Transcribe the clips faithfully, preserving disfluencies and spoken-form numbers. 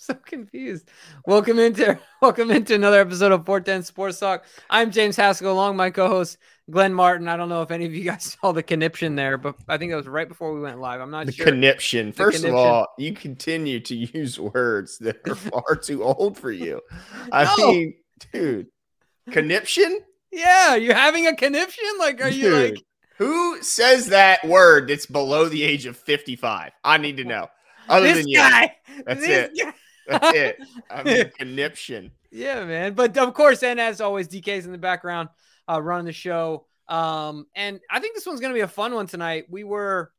so confused. Welcome into welcome into another episode of four ten Sports Talk. I'm James Haskell, along with my co-host Glenn Martin. I don't know if any of you guys saw the conniption there, but I think that was right before we went live. I'm not the sure. Conniption. The First conniption. of all, you continue to use words that are far too old for you. I No. mean, dude, conniption? Yeah, you're having a conniption? Like, are Dude, you like who says that word that's below the age of fifty-five? I need to know. Other this than you. guy? That's this it. Guy. That's it. I mean, conniption. Yeah, man. But of course, and as always, D K's in the background uh, running the show. Um, and I think this one's going to be a fun one tonight. We were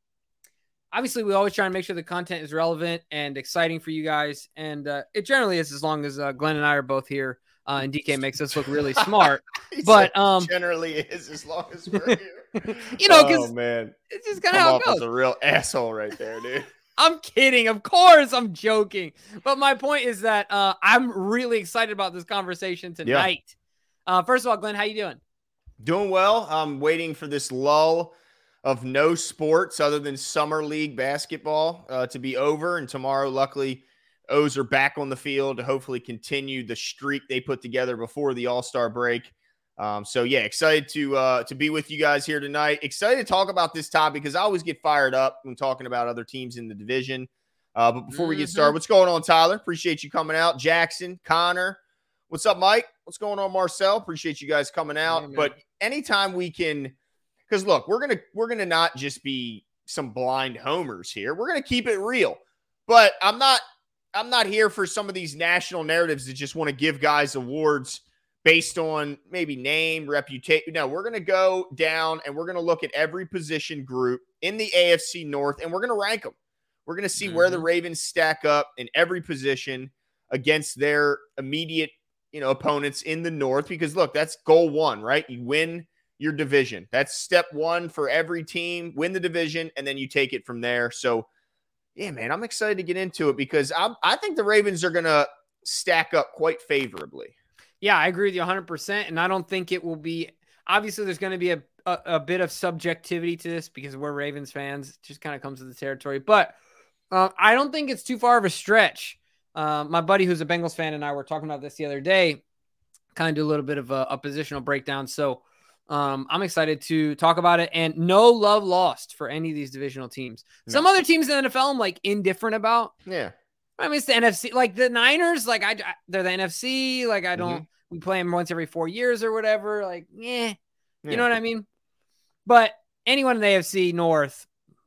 obviously we always try and make sure the content is relevant and exciting for you guys, and uh, it generally is as long as uh, Glenn and I are both here. Uh, and D K makes us look really smart, but um, generally is as long as we're here. You know, because oh, man, it's just kind of how it goes. As a real asshole right there, dude. I'm kidding. Of course, I'm joking. But my point is that uh, I'm really excited about this conversation tonight. Yeah. Uh, first of all, Glenn, how you doing? Doing well. I'm waiting for this lull of no sports other than summer league basketball uh, to be over, and tomorrow, luckily, O's are back on the field to hopefully continue the streak they put together before the All-Star break. Um, so, yeah, excited to uh, to be with you guys here tonight. Excited to talk about this topic because I always get fired up when talking about other teams in the division. Uh, but before mm-hmm. we get started, what's going on, Tyler? Appreciate you coming out. Jackson, Connor. What's up, Mike? What's going on, Marcel? Appreciate you guys coming out. Hey, but anytime we can – because, look, we're going to we're gonna not just be some blind homers here. We're going to keep it real. But I'm not – I'm not here for some of these national narratives that just want to give guys awards based on maybe name, reputation. No, we're going to go down and we're going to look at every position group in the A F C North and we're going to rank them. We're going to see mm-hmm. where the Ravens stack up in every position against their immediate, you know, opponents in the North. Because look, that's goal one, right? You win your division. That's step one for every team. Win the division and then you take it from there. So, yeah, man, I'm excited to get into it because I'm, I think the Ravens are going to stack up quite favorably. Yeah, I agree with you one hundred percent, and I don't think it will be – obviously, there's going to be a, a, a bit of subjectivity to this because we're Ravens fans. It just kind of comes with the territory. But uh, I don't think it's too far of a stretch. Uh, my buddy who's a Bengals fan and I were talking about this the other day, kind of do a little bit of a, a positional breakdown. So Um, I'm excited to talk about it, and no love lost for any of these divisional teams. No. Some other teams in the N F L I'm like indifferent about. Yeah. I mean, it's the N F C, like the Niners, like I, they're the N F C. Like I don't, mm-hmm. we play them once every four years or whatever. Like, eh, yeah. You know what I mean? But anyone in the A F C North,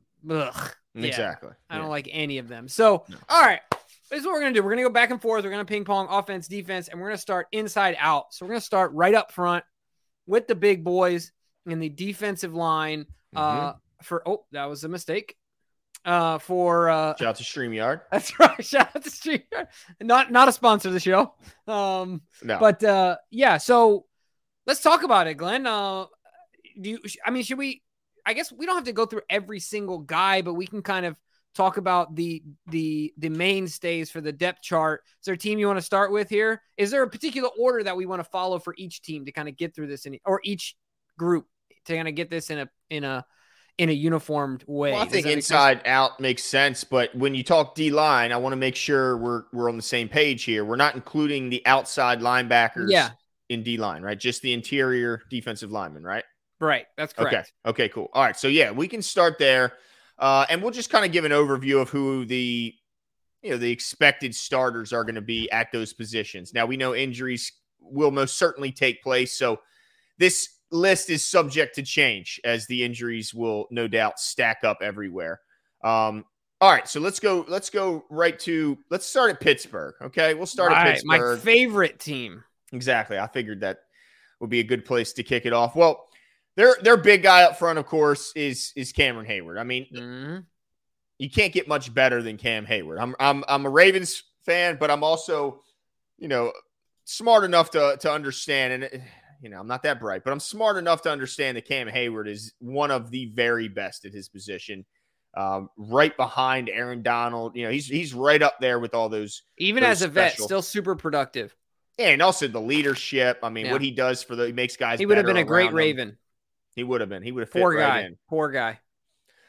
ugh, exactly. Yeah, I don't yeah. like any of them. So, no. All right, this is what we're going to do. We're going to go back and forth. We're going to ping pong offense, defense, and we're going to start inside out. So we're going to start right up front with the big boys in the defensive line uh, mm-hmm. for, oh, that was a mistake. Uh, for uh, shout out to StreamYard. That's right. Shout out to StreamYard. Not not a sponsor of the show. Um, no. But uh, yeah. So let's talk about it, Glenn. Uh, do you? I mean, should we? I guess we don't have to go through every single guy, but we can kind of talk about the the the mainstays for the depth chart. Is there a team you want to start with here? Is there a particular order that we want to follow for each team to kind of get through this, in, or each group to kind of get this in a in a in a uniformed way? Well, I think inside out makes sense, but when you talk D-line, I want to make sure we're we're on the same page here. We're not including the outside linebackers yeah. in D-line, right? Just the interior defensive linemen, right? Right, that's correct. Okay, okay, cool. All right, so yeah, we can start there, uh, and we'll just kind of give an overview of who the you know the expected starters are going to be at those positions. Now, we know injuries will most certainly take place, so this list is subject to change as the injuries will no doubt stack up everywhere. Um, all right, so let's go. Let's go right to. Let's start at Pittsburgh. Okay, we'll start right, at Pittsburgh. My favorite team. Exactly. I figured that would be a good place to kick it off. Well, their their big guy up front, of course, is is Cameron Hayward. I mean, mm-hmm. you can't get much better than Cam Hayward. I'm I'm I'm a Ravens fan, but I'm also, you know, smart enough to to understand and. It, You know, I'm not that bright, but I'm smart enough to understand that Cam Hayward is one of the very best at his position, um, right behind Aaron Donald. You know, he's he's right up there with all those. Even those as a special. vet, still super productive. Yeah, and also the leadership. I mean, yeah. what he does for the he makes guys. He would have been a great him. Raven. He would have been. He would have fit poor right guy. in. Poor guy.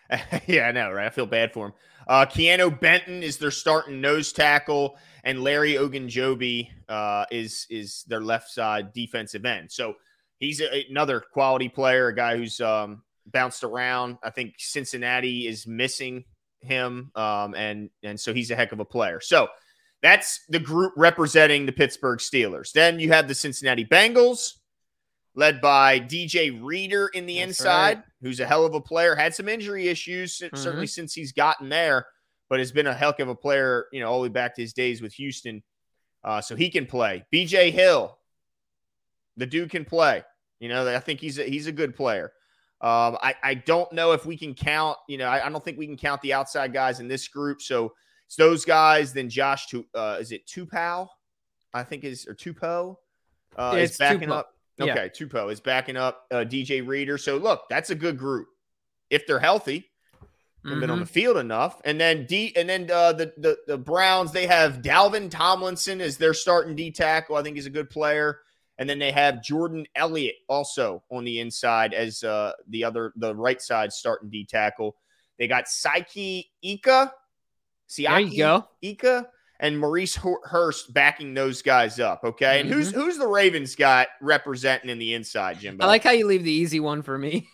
Yeah, I know, right? I feel bad for him. Uh, Keanu Benton is their starting nose tackle, and Larry Ogunjobi uh, is is their left side defensive end. So he's a, another quality player, a guy who's um, bounced around. I think Cincinnati is missing him, um, and and so he's a heck of a player. So that's the group representing the Pittsburgh Steelers. Then you have the Cincinnati Bengals, led by D J Reader in the That's inside, right. who's a hell of a player. Had some injury issues, mm-hmm. certainly since he's gotten there, but has been a heck of a player, you know, all the way back to his days with Houston. Uh, so he can play. B J Hill, the dude can play. You know, I think he's a, he's a good player. Um, I, I don't know if we can count, you know, I, I don't think we can count the outside guys in this group. So it's those guys, then Josh, uh, is it Tupou? I think is, or Tupou uh, yeah, is backing Tupou. up. Okay, yeah. Tupou is backing up uh, D J Reader. So, look, that's a good group. If they're healthy and mm-hmm. been on the field enough. And then D and then uh, the, the the Browns, they have Dalvin Tomlinson as their starting D tackle. I think he's a good player. And then they have Jordan Elliott also on the inside as uh, the other the right side starting D tackle. They got Saiki Ika. Siaki there you go. Ika. And Maurice Hurst backing those guys up, okay? And mm-hmm. who's who's the Ravens got representing in the inside, Jimbo? I like how you leave the easy one for me.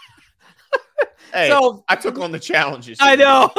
Hey, so, I took on the challenges. I know.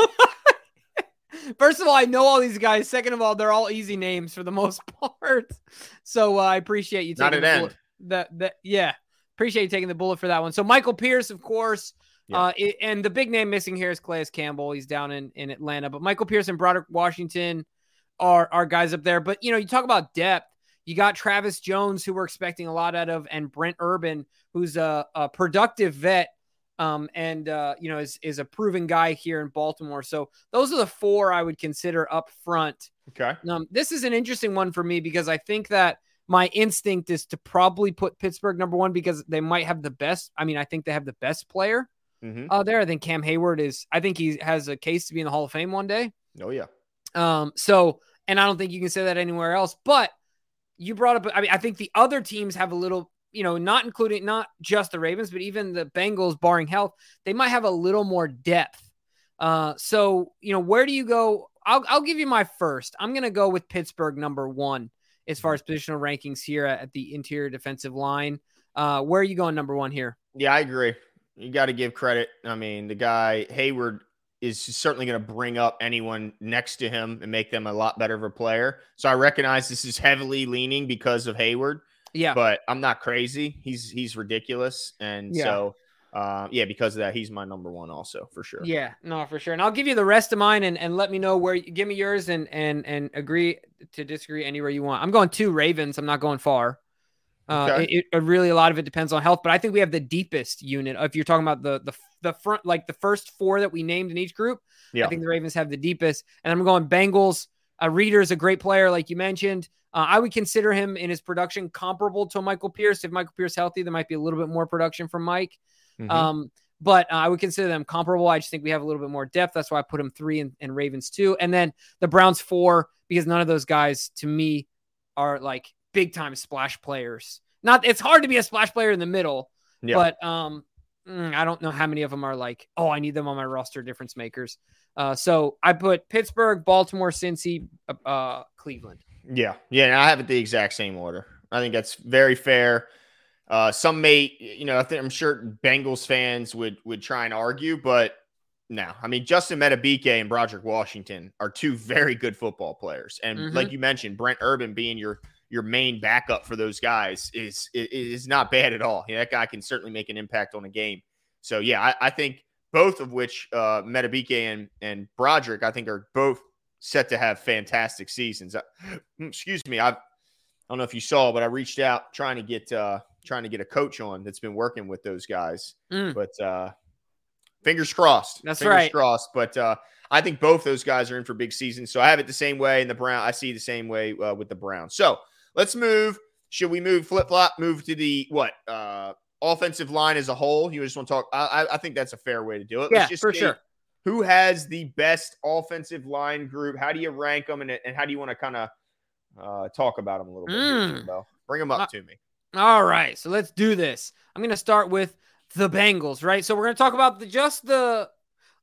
First of all, I know all these guys. Second of all, they're all easy names for the most part. So uh, I appreciate you taking Not an the end. bullet. That, that, yeah, appreciate you taking the bullet for that one. So Michael Pierce, of course. Yeah. Uh, it, and the big name missing here is Calais Campbell. He's down in, in Atlanta. But Michael Pierce and Broderick Washington are, are guys up there. But, you know, you talk about depth. You got Travis Jones, who we're expecting a lot out of, and Brent Urban, who's a, a productive vet um, and, uh, you know, is, is a proven guy here in Baltimore. So those are the four I would consider up front. Okay. Um, this is an interesting one for me because I think that my instinct is to probably put Pittsburgh number one because they might have the best. I mean, I think they have the best player mm-hmm. uh, there. I think Cam Hayward is, I think he has a case to be in the Hall of Fame one day. Oh, yeah. Um, so, and I don't think you can say that anywhere else, but you brought up, I mean, I think the other teams have a little, you know, not including, not just the Ravens, but even the Bengals, barring health, they might have a little more depth. Uh, so, you know, where do you go? I'll, I'll give you my first. I'm going to go with Pittsburgh number one as far as positional rankings here at, at the interior defensive line. Uh, where are you going number one here? Yeah, I agree. You got to give credit. I mean, the guy Hayward is certainly going to bring up anyone next to him and make them a lot better of a player. So I recognize this is heavily leaning because of Hayward. Yeah. But I'm not crazy. He's he's ridiculous. And yeah. so, uh, yeah, because of that, he's my number one also, for sure. Yeah, no, for sure. And I'll give you the rest of mine and, and let me know where you give me yours and and and agree to disagree anywhere you want. I'm going two Ravens. I'm not going far. Uh, okay. it, it really, a lot of it depends on health, but I think we have the deepest unit. If you're talking about the the the front, like the first four that we named in each group, yeah. I think the Ravens have the deepest. And I'm going Bengals. Uh, Reader is a great player, like you mentioned. Uh, I would consider him in his production comparable to Michael Pierce. If Michael Pierce healthy, there might be a little bit more production from Mike. Mm-hmm. Um, but uh, I would consider them comparable. I just think we have a little bit more depth. That's why I put him three and, and Ravens two. And then the Browns four, because none of those guys to me are like big time splash players. Not, it's hard to be a splash player in the middle, yeah. but um, I don't know how many of them are like, oh, I need them on my roster, difference makers. Uh, so I put Pittsburgh, Baltimore, Cincy, uh, Cleveland. Yeah. Yeah. And I have it the exact same order. I think that's very fair. Uh, some may, you know, I think I'm sure Bengals fans would, would try and argue, but no, I mean, Justin Metabike and Broderick Washington are two very good football players. And mm-hmm. like you mentioned, Brent Urban being your, your main backup for those guys is, is not bad at all. Yeah, that guy can certainly make an impact on a game. So yeah, I, I think both of which uh, Metabike and, and Broderick, I think are both set to have fantastic seasons. Uh, excuse me. I've, I don't know if you saw, but I reached out trying to get, uh, trying to get a coach on that's been working with those guys, mm. but uh, fingers crossed. That's fingers right. crossed. But uh, I think both those guys are in for big seasons. So I have it the same way in the Brown. I see the same way uh, with the Browns. So let's move. Should we move flip flop, move to the what uh, offensive line as a whole? You just want to talk. I, I think that's a fair way to do it. Yeah, let's just for sure. Who has the best offensive line group? How do you rank them? And, and how do you want to kind of uh, talk about them a little bit? Mm. Here, Jimbo? Bring them up uh, to me. All right, so let's do this. I'm going to start with the Bengals, right? So we're going to talk about the, just the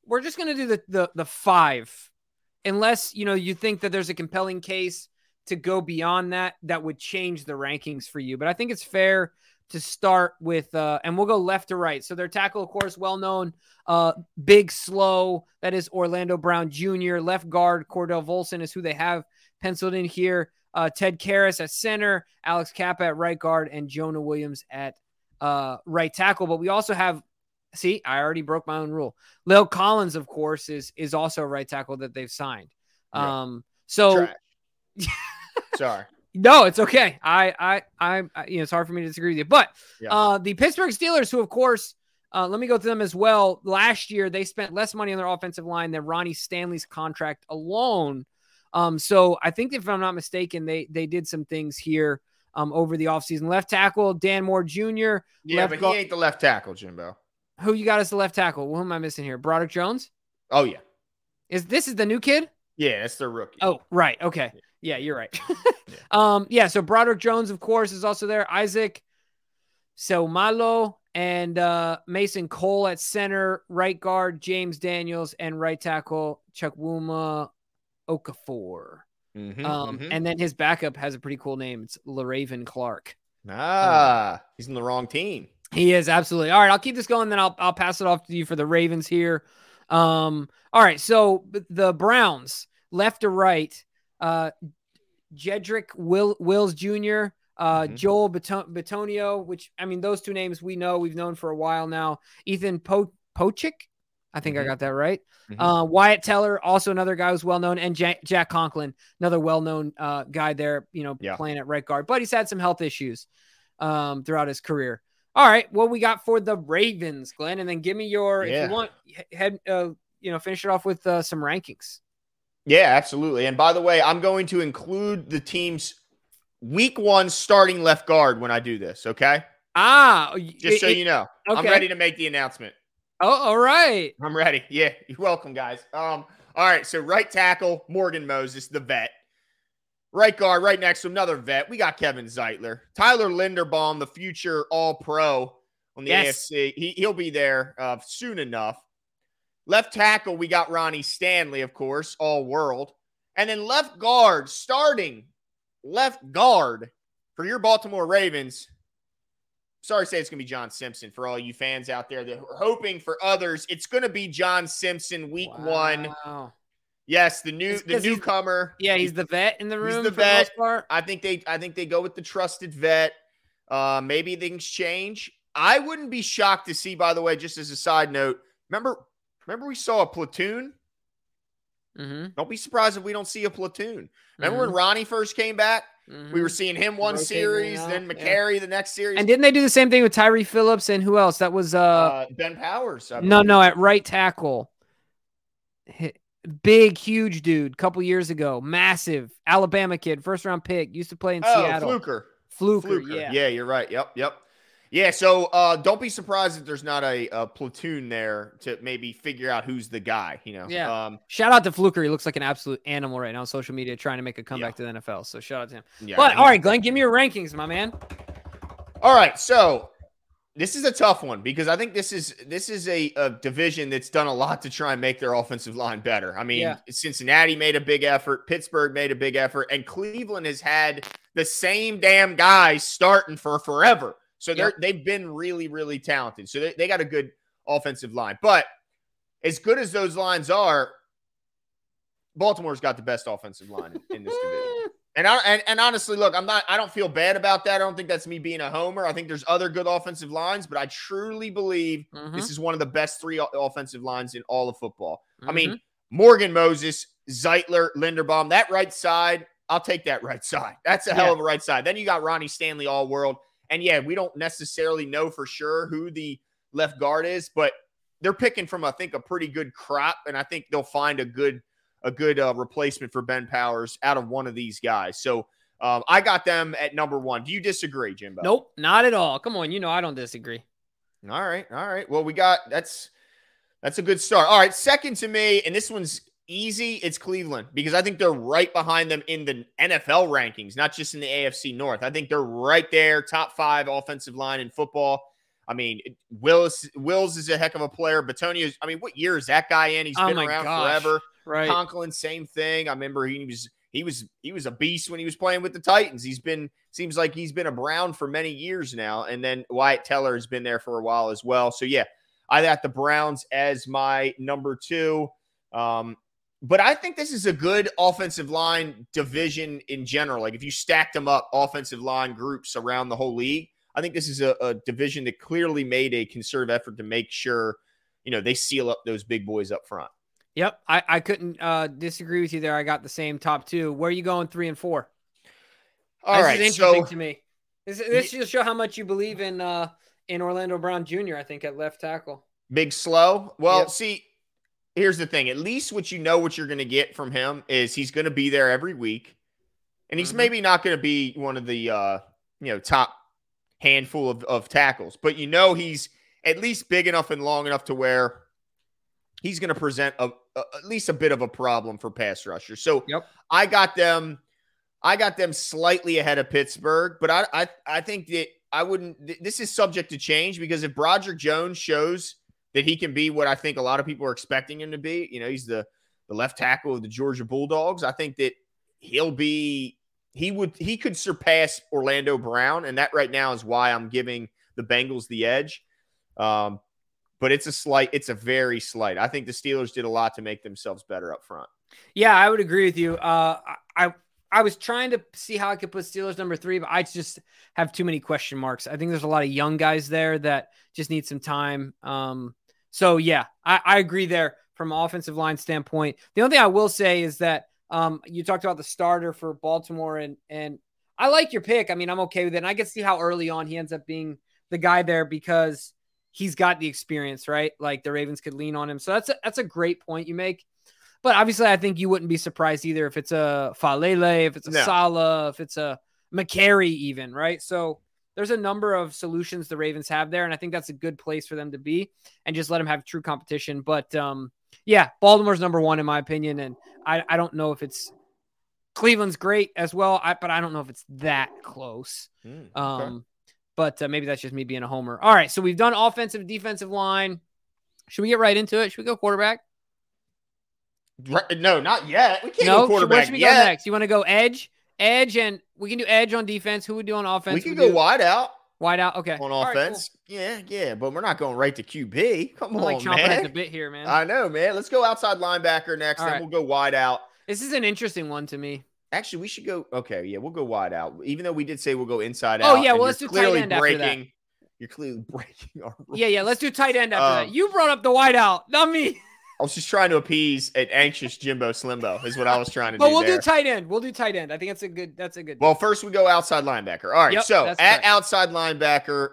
we're just going to do the, the, the five, unless, you know, you think that there's a compelling case to go beyond that, that would change the rankings for you. But I think it's fair to start with, uh, and we'll go left to right. So their tackle, of course, well-known, uh, big, slow. That is Orlando Brown Junior Left guard, Cordell Volson is who they have penciled in here. Uh, Ted Karras at center, Alex Kappa at right guard, and Jonah Williams at uh, right tackle. But we also have, see, I already broke my own rule. Leo Collins, of course, is is also a right tackle that they've signed. Yeah. Um, so, sorry. No, it's okay. I, I, I, I, you know, it's hard for me to disagree with you. But yeah. uh, the Pittsburgh Steelers, who, of course, uh, let me go through them as well. Last year, they spent less money on their offensive line than Ronnie Stanley's contract alone. Um, so I think, if I'm not mistaken, they they did some things here um, over the offseason. Left tackle, Dan Moore Junior Yeah, left but go- he ain't the left tackle, Jimbo. Who you got as the left tackle? Who am I missing here? Broderick Jones? Oh, yeah. Is this is the new kid? Yeah, it's their rookie. Oh, right. Okay. Yeah, you're right. yeah. Um, yeah, so Broderick Jones, of course, is also there. Isaac Seumalo and uh, Mason Cole at center, right guard, James Daniels, and right tackle, Chukwuma Okafor. Mm-hmm, um, mm-hmm. And then his backup has a pretty cool name. It's LaRaven Clark. Ah, um, he's in the wrong team. He is, absolutely. All right, I'll keep this going, then I'll I'll pass it off to you for the Ravens here. Um, all right, so the Browns, left to right, uh, Jedrick Will, Wills Junior, uh, mm-hmm. Joel Beton- Betonio, which, I mean, those two names we know, we've known for a while now. Ethan po- Pochik, I think mm-hmm. I got that right. Mm-hmm. Uh, Wyatt Teller, also another guy who's well-known, and Jack, Jack Conklin, another well-known uh, guy there, you know, yeah. playing at right guard. But he's had some health issues um, throughout his career. All right, what we got for the Ravens, Glenn, and then give me your, yeah. if you want, head, uh, you know, finish it off with uh, some rankings. Yeah, absolutely. And by the way, I'm going to include the team's week one starting left guard when I do this, okay? Ah. Just it, so you know. Okay. I'm ready to make the announcement. Oh, all right. I'm ready. Yeah, you're welcome, guys. Um, all right, so right tackle, Morgan Moses, the vet. Right guard, right next to another vet, we got Kevin Zeitler. Tyler Linderbaum, the future All-Pro on the yes. A F C. He, he'll be there uh, soon enough. Left tackle, we got Ronnie Stanley, of course, all-world. And then left guard, starting left guard for your Baltimore Ravens. Sorry to say it's going to be John Simpson for all you fans out there that are hoping for others. It's going to be John Simpson week wow. one. Yes, the new the newcomer. Yeah, he's the vet in the room. He's the for vet. The most part. I think they I think they go with the trusted vet. Uh, maybe things change. I wouldn't be shocked to see, by the way, just as a side note, remember Remember we saw a platoon? Mm-hmm. Don't be surprised if we don't see a platoon. Remember mm-hmm. when Ronnie first came back? Mm-hmm. We were seeing him one Rotating series, out. then McCary yeah. the next series. And didn't they do the same thing with Tyree Phillips and who else? That was uh, uh Ben Powers. No, no, at right tackle. Big, huge dude, couple years ago. Massive. Alabama kid, first round pick, used to play in oh, Seattle. Fluker. Fluker. Fluker. Yeah. Yeah, you're right. Yep, yep. Yeah, so uh, don't be surprised if there's not a, a platoon there to maybe figure out who's the guy, you know. Yeah. Um, shout out to Fluker. He looks like an absolute animal right now on social media trying to make a comeback yeah. to the N F L. So shout out to him. Yeah, but all right, Glenn, give me your rankings, my man. All right, so this is a tough one because I think this is this is a, a division that's done a lot to try and make their offensive line better. I mean, yeah. Cincinnati made a big effort, Pittsburgh made a big effort, and Cleveland has had the same damn guys starting for forever. So they're, yep. they've been really, really talented. So they, they got a good offensive line. But as good as those lines are, Baltimore's got the best offensive line in, in this division. And, I, and and honestly, look, I'm not. I don't feel bad about that. I don't think that's me being a homer. I think there's other good offensive lines, but I truly believe mm-hmm. this is one of the best three offensive lines in all of football. Mm-hmm. I mean, Morgan Moses, Zeitler, Linderbaum, that right side, I'll take that right side. That's a hell yeah. of a right side. Then you got Ronnie Stanley, all-world. And, yeah, we don't necessarily know for sure who the left guard is, but they're picking from, I think, a pretty good crop, and I think they'll find a good a good uh, replacement for Ben Powers out of one of these guys. So um, I got them at number one. Do you disagree, Jimbo? Nope, not at all. Come on, you know I don't disagree. All right, all right. Well, we got – that's that's a good start. All right, second to me, and this one's easy, it's Cleveland because I think they're right behind them in the N F L rankings, not just in the A F C North. I think they're right there, top five offensive line in football. I mean, Willis Wills is a heck of a player. Batonio, I mean, what year is that guy in? He's Oh been my around gosh. forever. Right. Conklin, same thing. I remember he was he was he was a beast when he was playing with the Titans. He's been seems like he's been around for many years now. And then Wyatt Teller has been there for a while as well. So yeah, I got the Browns as my number two. Um, but I think this is a good offensive line division in general. Like if you stacked them up, offensive line groups around the whole league, I think this is a, a division that clearly made a concerted effort to make sure, you know, they seal up those big boys up front. Yep. I, I couldn't uh, disagree with you there. I got the same top two. Where are you going three and four? All this right. is interesting So, to me. This, this just show how much you believe in uh, in Orlando Brown Junior, I think, at left tackle. Big slow. Well, Yep. see, here's the thing. At least what you know what you're going to get from him is he's going to be there every week. And he's mm-hmm. maybe not going to be one of the, uh, you know, top handful of, of tackles, but you know he's at least big enough and long enough to where he's going to present a, a, at least a bit of a problem for pass rushers. So yep. I got them, I got them slightly ahead of Pittsburgh, but I I, I think that I wouldn't. Th- this is subject to change because if Broderick Jones shows that he can be what I think a lot of people are expecting him to be, you know, he's the the left tackle of the Georgia Bulldogs. I think that he'll be. He would he could surpass Orlando Brown, and that right now is why I'm giving the Bengals the edge. Um, but it's a slight, it's a very slight. I think the Steelers did a lot to make themselves better up front. Yeah, I would agree with you. Uh, I I was trying to see how I could put Steelers number three, but I just have too many question marks. I think there's a lot of young guys there that just need some time. Um, so yeah, I, I agree there from an offensive line standpoint. The only thing I will say is that Um, you talked about the starter for Baltimore, and and I like your pick. I mean, I'm okay with it. And I can see how early on he ends up being the guy there because he's got the experience, right? Like the Ravens could lean on him. So that's a, that's a great point you make. But obviously, I think you wouldn't be surprised either if it's a Falele, if it's a no. Saleh, if it's a McCary even, right? So there's a number of solutions the Ravens have there, and I think that's a good place for them to be and just let them have true competition. But um, yeah, Baltimore's number one in my opinion, and I, I don't know if it's Cleveland's great as well, I, but I don't know if it's that close. Mm, okay. Um, but uh, maybe that's just me being a homer. All right, so we've done offensive, defensive line. Should we get right into it? Should we go quarterback? Right, no, not yet. We can't no? go quarterback Where should we yet. go next? You want to go edge? Edge, and we can do edge on defense. Who would do on offense? We can we go do? wide out. Wide out, okay. On offense, right, cool. yeah, yeah, but we're not going right to Q B. Come I'm on, like chomping man. at the bit here, man. I know, man. Let's go outside linebacker next, All then right. we'll go wide out. This is an interesting one to me. Actually, we should go. Okay, yeah, we'll go wide out. Even though we did say we'll go inside oh, out. Oh yeah, well let's do tight end breaking, after that. You're clearly breaking our rules. Yeah, yeah, let's do tight end after um, that. You brought up the wide out, not me. I was just trying to appease an anxious Jimbo Slimbo is what I was trying to but do. But we'll there. do tight end. We'll do tight end. I think that's a good. That's a good. Well, first we go outside linebacker. All right, yep, so at correct. outside linebacker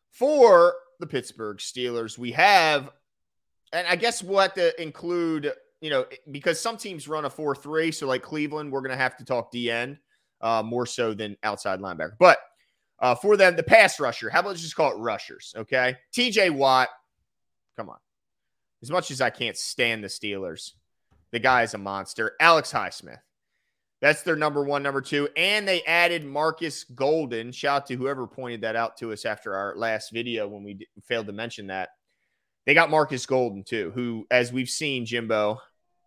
for the Pittsburgh Steelers, we have, and I guess we'll have to include, you know, because some teams run a four three, so like Cleveland, we're going to have to talk D end uh, more so than outside linebacker. But uh, for them, the pass rusher, how about just call it rushers, okay? T J Watt, come on. As much as I can't stand the Steelers, the guy is a monster. Alex Highsmith. That's their number one, number two. And they added Marcus Golden. Shout out to whoever pointed that out to us after our last video when we d- failed to mention that. They got Marcus Golden, too, who, as we've seen, Jimbo,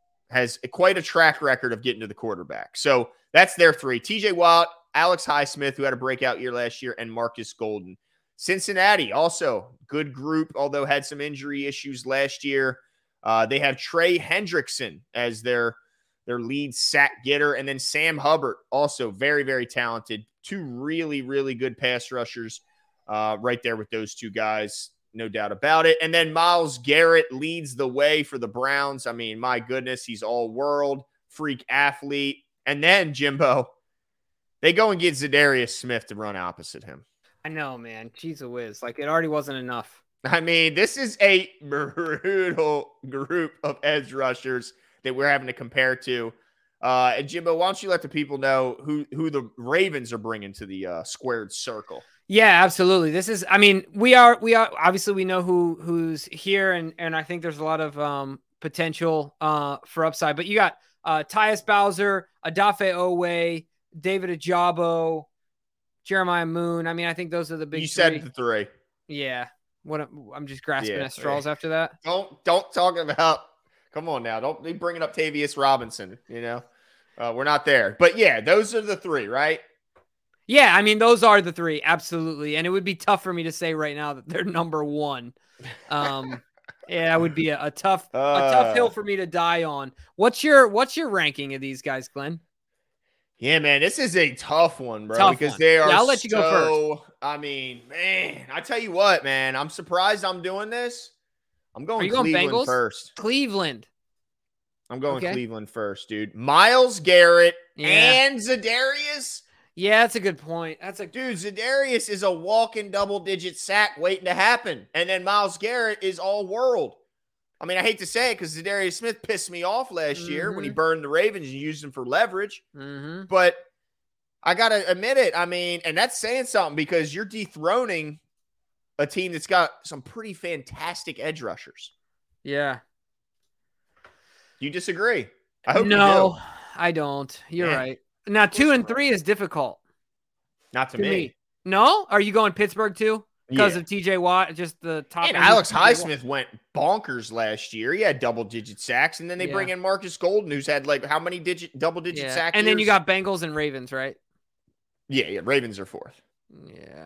has quite a track record of getting to the quarterback. So that's their three. T J Watt, Alex Highsmith, who had a breakout year last year, and Marcus Golden. Cincinnati, also good group, although had some injury issues last year. Uh, they have Trey Hendrickson as their, their lead sack getter. And then Sam Hubbard, also very, very talented. Two really, really good pass rushers uh, right there with those two guys. No doubt about it. And then Myles Garrett leads the way for the Browns. I mean, my goodness, he's all world, freak athlete. And then, Jimbo, they go and get Zadarius Smith to run opposite him. I know, man. Jeez whiz. Like, it already wasn't enough. I mean, this is a brutal group of edge rushers that we're having to compare to. Uh, and, Jimbo, why don't you let the people know who, who the Ravens are bringing to the uh, squared circle? Yeah, absolutely. This is, I mean, we are, we are, obviously we know who, who's here. And, and I think there's a lot of um, potential uh, for upside, but you got uh, Tyus Bowser, Adafe Owe, David Ajabo, Jeremiah Moon. I mean, I think those are the big You three. said the three. Yeah. What I'm just grasping Yeah. at straws after that. Don't don't talk about. Come on now, don't be bringing up Tavius Robinson. You know, uh, we're not there. But yeah, those are the three, right? Yeah, I mean those are the three, absolutely. And it would be tough for me to say right now that they're number one. Um, yeah, it would be a, a tough uh, a tough hill for me to die on. What's your what's your ranking of these guys, Glenn? Yeah, man, this is a tough one, bro, tough because one. they are yeah, I'll let you so, go first. I mean, man, I tell you what, man, I'm surprised I'm doing this. I'm going, are you going Cleveland Bengals? first. Cleveland. I'm going okay. Cleveland first, dude. Myles Garrett yeah. and Za'Darius. Yeah, that's a good point. That's a dude. Za'Darius is a walking double-digit sack waiting to happen, and then Myles Garrett is all world. I mean, I hate to say it because Za'Darius Smith pissed me off last mm-hmm. year when he burned the Ravens and used them for leverage. Mm-hmm. But I got to admit it. I mean, and that's saying something because you're dethroning a team that's got some pretty fantastic edge rushers. Yeah. Do you disagree? I hope no, you do. I don't. You're yeah. right. Now, two and three is difficult. Not to, to me. me. No? Are you going Pittsburgh too? Because yeah. of T J Watt, just the top. And Alex Highsmith went bonkers last year. He had double-digit sacks, and then they yeah. bring in Marcus Golden, who's had like how many digit double-digit yeah. sacks? And years? then you got Bengals and Ravens, right? Yeah, yeah. Ravens are fourth. Yeah.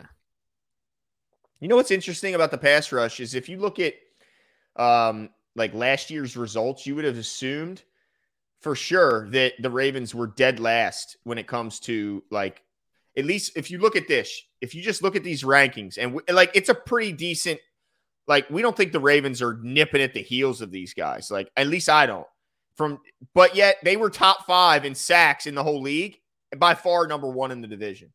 You know what's interesting about the pass rush is if you look at um, like last year's results, you would have assumed for sure that the Ravens were dead last when it comes to like, at least if you look at this, if you just look at these rankings and w- like, it's a pretty decent, like, we don't think the Ravens are nipping at the heels of these guys. Like, at least I don't from, but yet they were top five in sacks in the whole league and by far number one in the division.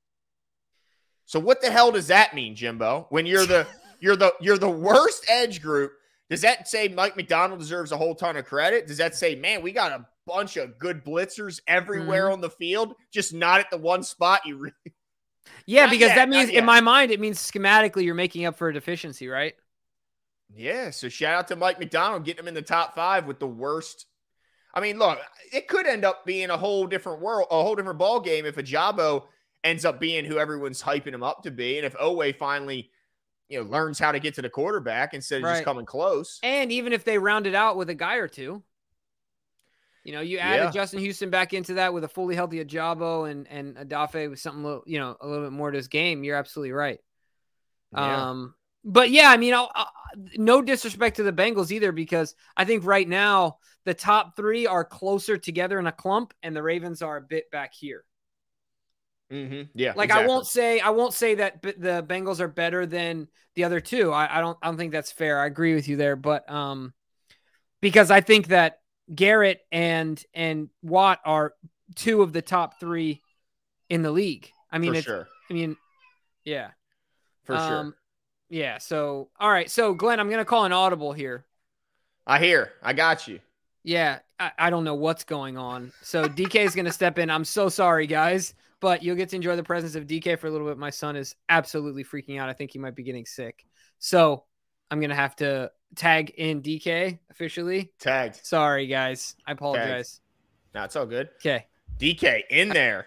So what the hell does that mean, Jimbo? When you're the, you're the, you're the worst edge group, does that say Mike McDonald deserves a whole ton of credit? Does that say, man, we got a bunch of good blitzers everywhere mm-hmm. on the field, just not at the one spot you really Yeah, not because yet, that means in my mind it means schematically you're making up for a deficiency, right? Yeah, so shout out to Mike McDonald getting him in the top five with the worst. I mean, look, it could end up being a whole different world, a whole different ball game if Ajabo ends up being who everyone's hyping him up to be, and if Oweh finally, you know, learns how to get to the quarterback instead of right. just coming close. And even if they round it out with a guy or two. You know, you added yeah. Justin Houston back into that with a fully healthy Ajabo and and Adafe with something, little, you know, a little bit more to his game. You're absolutely right. Yeah. Um, but yeah, I mean, I'll, I'll, no disrespect to the Bengals either, because I think right now the top three are closer together in a clump, and the Ravens are a bit back here. Mm-hmm. Yeah, like exactly. I won't say I won't say that the Bengals are better than the other two. I, I don't I don't think that's fair. I agree with you there, but um, because I think that Garrett and and Watt are two of the top three in the league. I mean, for it's, sure. I mean, yeah, for um, sure. Yeah. So, all right. So, Glenn, I'm going to call an audible here. I hear. I got you. Yeah. I, I don't know what's going on. So, D K is going to step in. I'm so sorry, guys, but you'll get to enjoy the presence of D K for a little bit. My son is absolutely freaking out. I think he might be getting sick. So, I'm going to have to tag in D K officially. Tagged. Sorry, guys. I apologize. Tagged. No, it's all good. Okay. D K in there.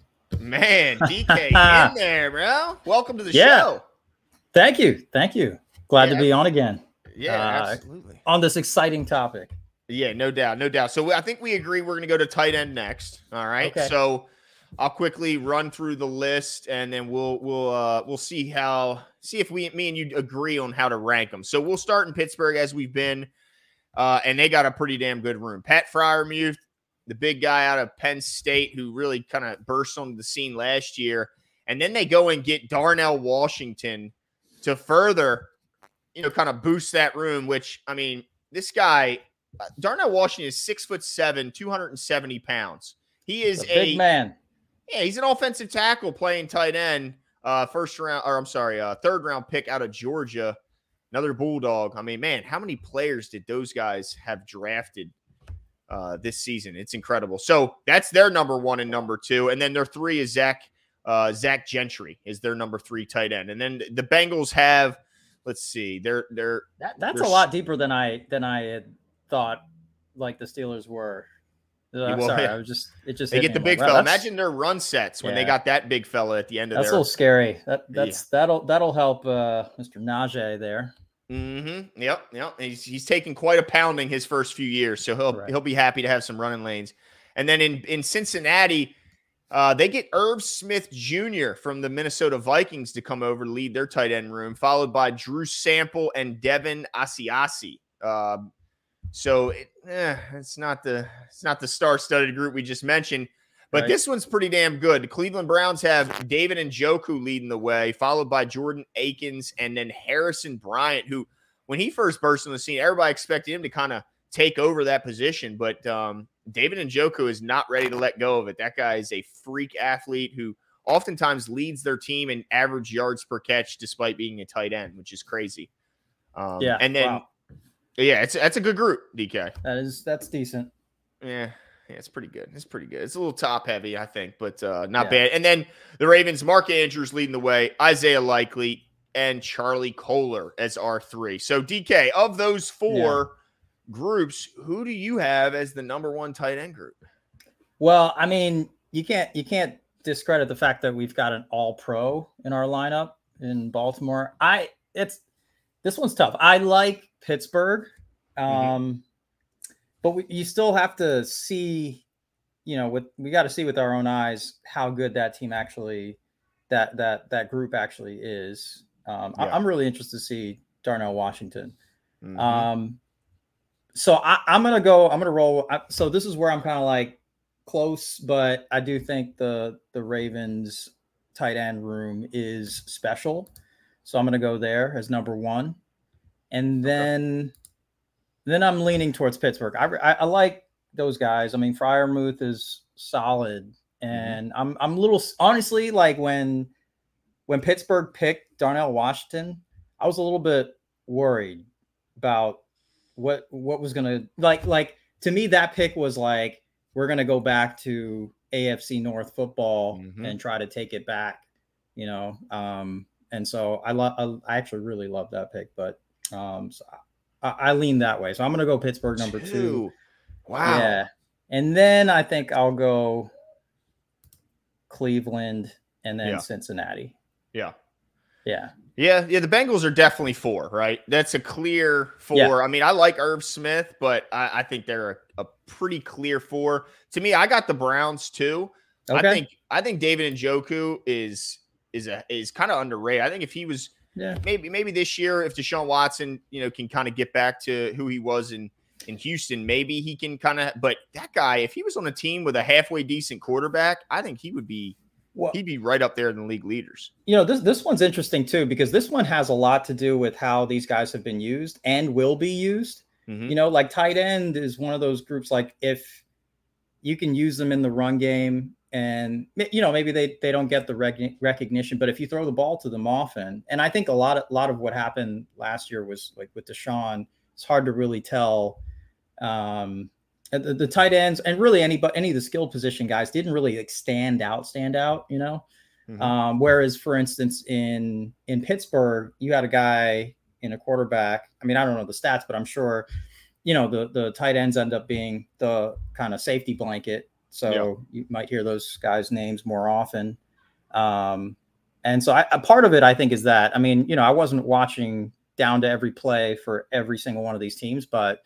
Man, D K in there, bro. Welcome to the yeah. show. Thank you. Thank you. Glad yeah. to be on again. Yeah, uh, absolutely. On this exciting topic. Yeah, no doubt. No doubt. So I think we agree we're going to go to tight end next. All right. Okay. So I'll quickly run through the list, and then we'll we'll uh, we'll see how see if we me and you agree on how to rank them. So we'll start in Pittsburgh as we've been, uh, and they got a pretty damn good room. Pat Freiermuth, the big guy out of Penn State, who really kind of burst onto the scene last year, and then they go and get Darnell Washington to further, you know, kind of boost that room. Which I mean, this guy, Darnell Washington, is six foot seven, two hundred seventy pounds. He is a big man. Yeah, he's an offensive tackle playing tight end, uh, first round, or I'm sorry, uh, third round pick out of Georgia, another Bulldog. I mean, man, how many players did those guys have drafted uh, this season? It's incredible. So that's their number one and number two, and then their three is Zach uh, Zach Gentry is their number three tight end, and then the Bengals have, let's see, they're they're that, that's they're, a lot deeper than I than I had thought. Like the Steelers were. I'm well, sorry, yeah. I was just it just they get the me. big Like, fella. wow, Imagine their run sets when yeah. they got that big fella at the end of that's their. That's a little scary. That that's yeah. that'll that'll help uh, Mister Najee there. Mm-hmm. Yep. Yep. He's he's taken quite a pounding his first few years, so he'll Right. he'll be happy to have some running lanes. And then in in Cincinnati, uh, they get Irv Smith Junior from the Minnesota Vikings to come over to lead their tight end room, followed by Drew Sample and Devin Asiasi. Um, so it, eh, it's not the it's not the star-studded group we just mentioned. But Right. this one's pretty damn good. The Cleveland Browns have David Njoku leading the way, followed by Jordan Akins and then Harrison Bryant, who, when he first burst on the scene, everybody expected him to kind of take over that position. But um, David Njoku is not ready to let go of it. That guy is a freak athlete who oftentimes leads their team in average yards per catch despite being a tight end, which is crazy. Um, Yeah. And then, wow. yeah, it's that's a good group, D K. That is that's decent. Yeah. Yeah, it's pretty good. It's pretty good. It's a little top heavy, I think, but uh, not Yeah. bad. And then the Ravens, Mark Andrews leading the way, Isaiah Likely, and Charlie Kohler as R three. So, D K, of those four groups, who do you have as the number one tight end group? Well, I mean, you can't you can't discredit the fact that we've got an all pro in our lineup in Baltimore. I it's this one's tough. I like Pittsburgh. Um Mhm. But we, you still have to see, you know, with we got to see with our own eyes how good that team actually, that that that group actually is. Um, I, Yeah. I'm really interested to see Darnell Washington. Mhm. Um, so I, I'm gonna go. I'm gonna roll. I, so this is where I'm kind of like close, but I do think the the Ravens tight end room is special. So I'm gonna go there as number one, and then. Okay. Then I'm leaning towards Pittsburgh. I, I, I like those guys. I mean, Freiermuth is solid, and mm-hmm. I'm I'm a little honestly like when when Pittsburgh picked Darnell Washington, I was a little bit worried about what what was gonna like like to me that pick was like we're gonna go back to A F C North football mm-hmm. and try to take it back, you know. Um, and so I love I actually really love that pick, but um, so I, I lean that way. So I'm going to go Pittsburgh number two. two. Wow. Yeah. And then I think I'll go Cleveland and then yeah. Cincinnati. Yeah. Yeah. Yeah. Yeah. The Bengals are definitely four, right? That's a clear four. Yeah. I mean, I like Irv Smith, but I, I think they're a, a pretty clear four. To me, I got the Browns too. Okay. I think I think David Njoku is is a is kind of underrated. I think if he was Yeah, maybe maybe this year, if Deshaun Watson, you know, can kind of get back to who he was in, in Houston, maybe he can kind of. But that guy, if he was on a team with a halfway decent quarterback, I think he would be. Well, he'd be right up there in the league leaders. You know, this this one's interesting too because this one has a lot to do with how these guys have been used and will be used. Mm-hmm. You know, like tight end is one of those groups. Like if you can use them in the run game. And, you know, maybe they, they don't get the rec- recognition, but if you throw the ball to them often, and I think a lot of, a lot of what happened last year was like with Deshaun, it's hard to really tell. Um, the, the tight ends and really any, but any of the skill position guys didn't really like stand out, stand out, you know? Mm-hmm. Um, whereas for instance, in, in Pittsburgh, you had a guy in a quarterback. I mean, I don't know the stats, but I'm sure, you know, the, the tight ends end up being the kind of safety blanket. So yeah. you might hear those guys' names more often. Um, and so I, a part of it, I think, is that, I mean, you know, I wasn't watching down to every play for every single one of these teams, but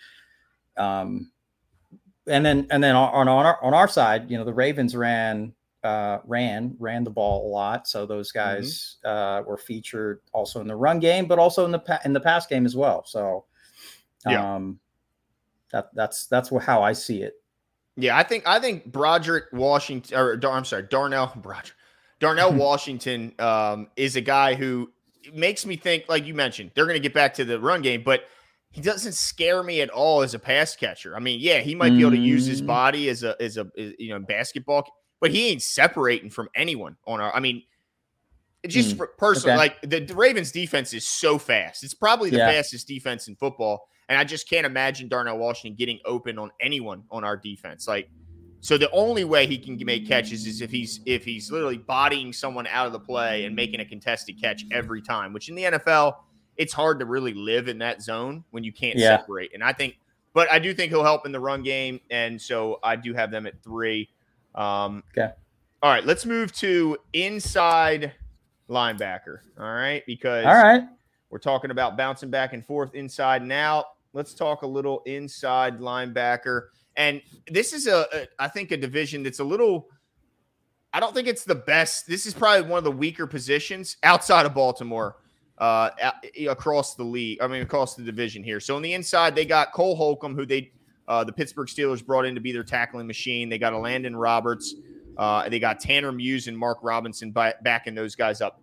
um, and then and then on, on, our, on our side, you know, the Ravens ran, uh, ran, ran the ball a lot. So those guys mm-hmm. uh, were featured also in the run game, but also in the pa- in the pass game as well. So um, yeah. that that's that's how I see it. Yeah, I think I think Broderick Washington, or I'm sorry, Darnell Broderick, Darnell Washington um, is a guy who makes me think, like you mentioned, they're going to get back to the run game, but he doesn't scare me at all as a pass catcher. I mean, yeah, he might be able to use his body as a as a as, you know basketball, but he ain't separating from anyone on our. I mean, just mm, personally, okay. like the, the Ravens defense is so fast. It's probably the yeah. fastest defense in football. And I just can't imagine Darnell Washington getting open on anyone on our defense. Like, so the only way he can make catches is if he's if he's literally bodying someone out of the play and making a contested catch every time. Which in the N F L, it's hard to really live in that zone when you can't yeah. separate. And I think, but I do think he'll help in the run game, and so I do have them at three. Um, okay. All right, let's move to inside linebacker. All right, because all right. We're talking about bouncing back and forth inside and out. Let's talk a little inside linebacker. And this is, a, a I think, a division that's a little – I don't think it's the best. This is probably one of the weaker positions outside of Baltimore uh, across the league. I mean, across the division here. So on the inside, they got Cole Holcomb, who they uh, the Pittsburgh Steelers brought in to be their tackling machine. They got a Landon Roberts. Uh, they got Tanner Muse and Mark Robinson by, backing those guys up.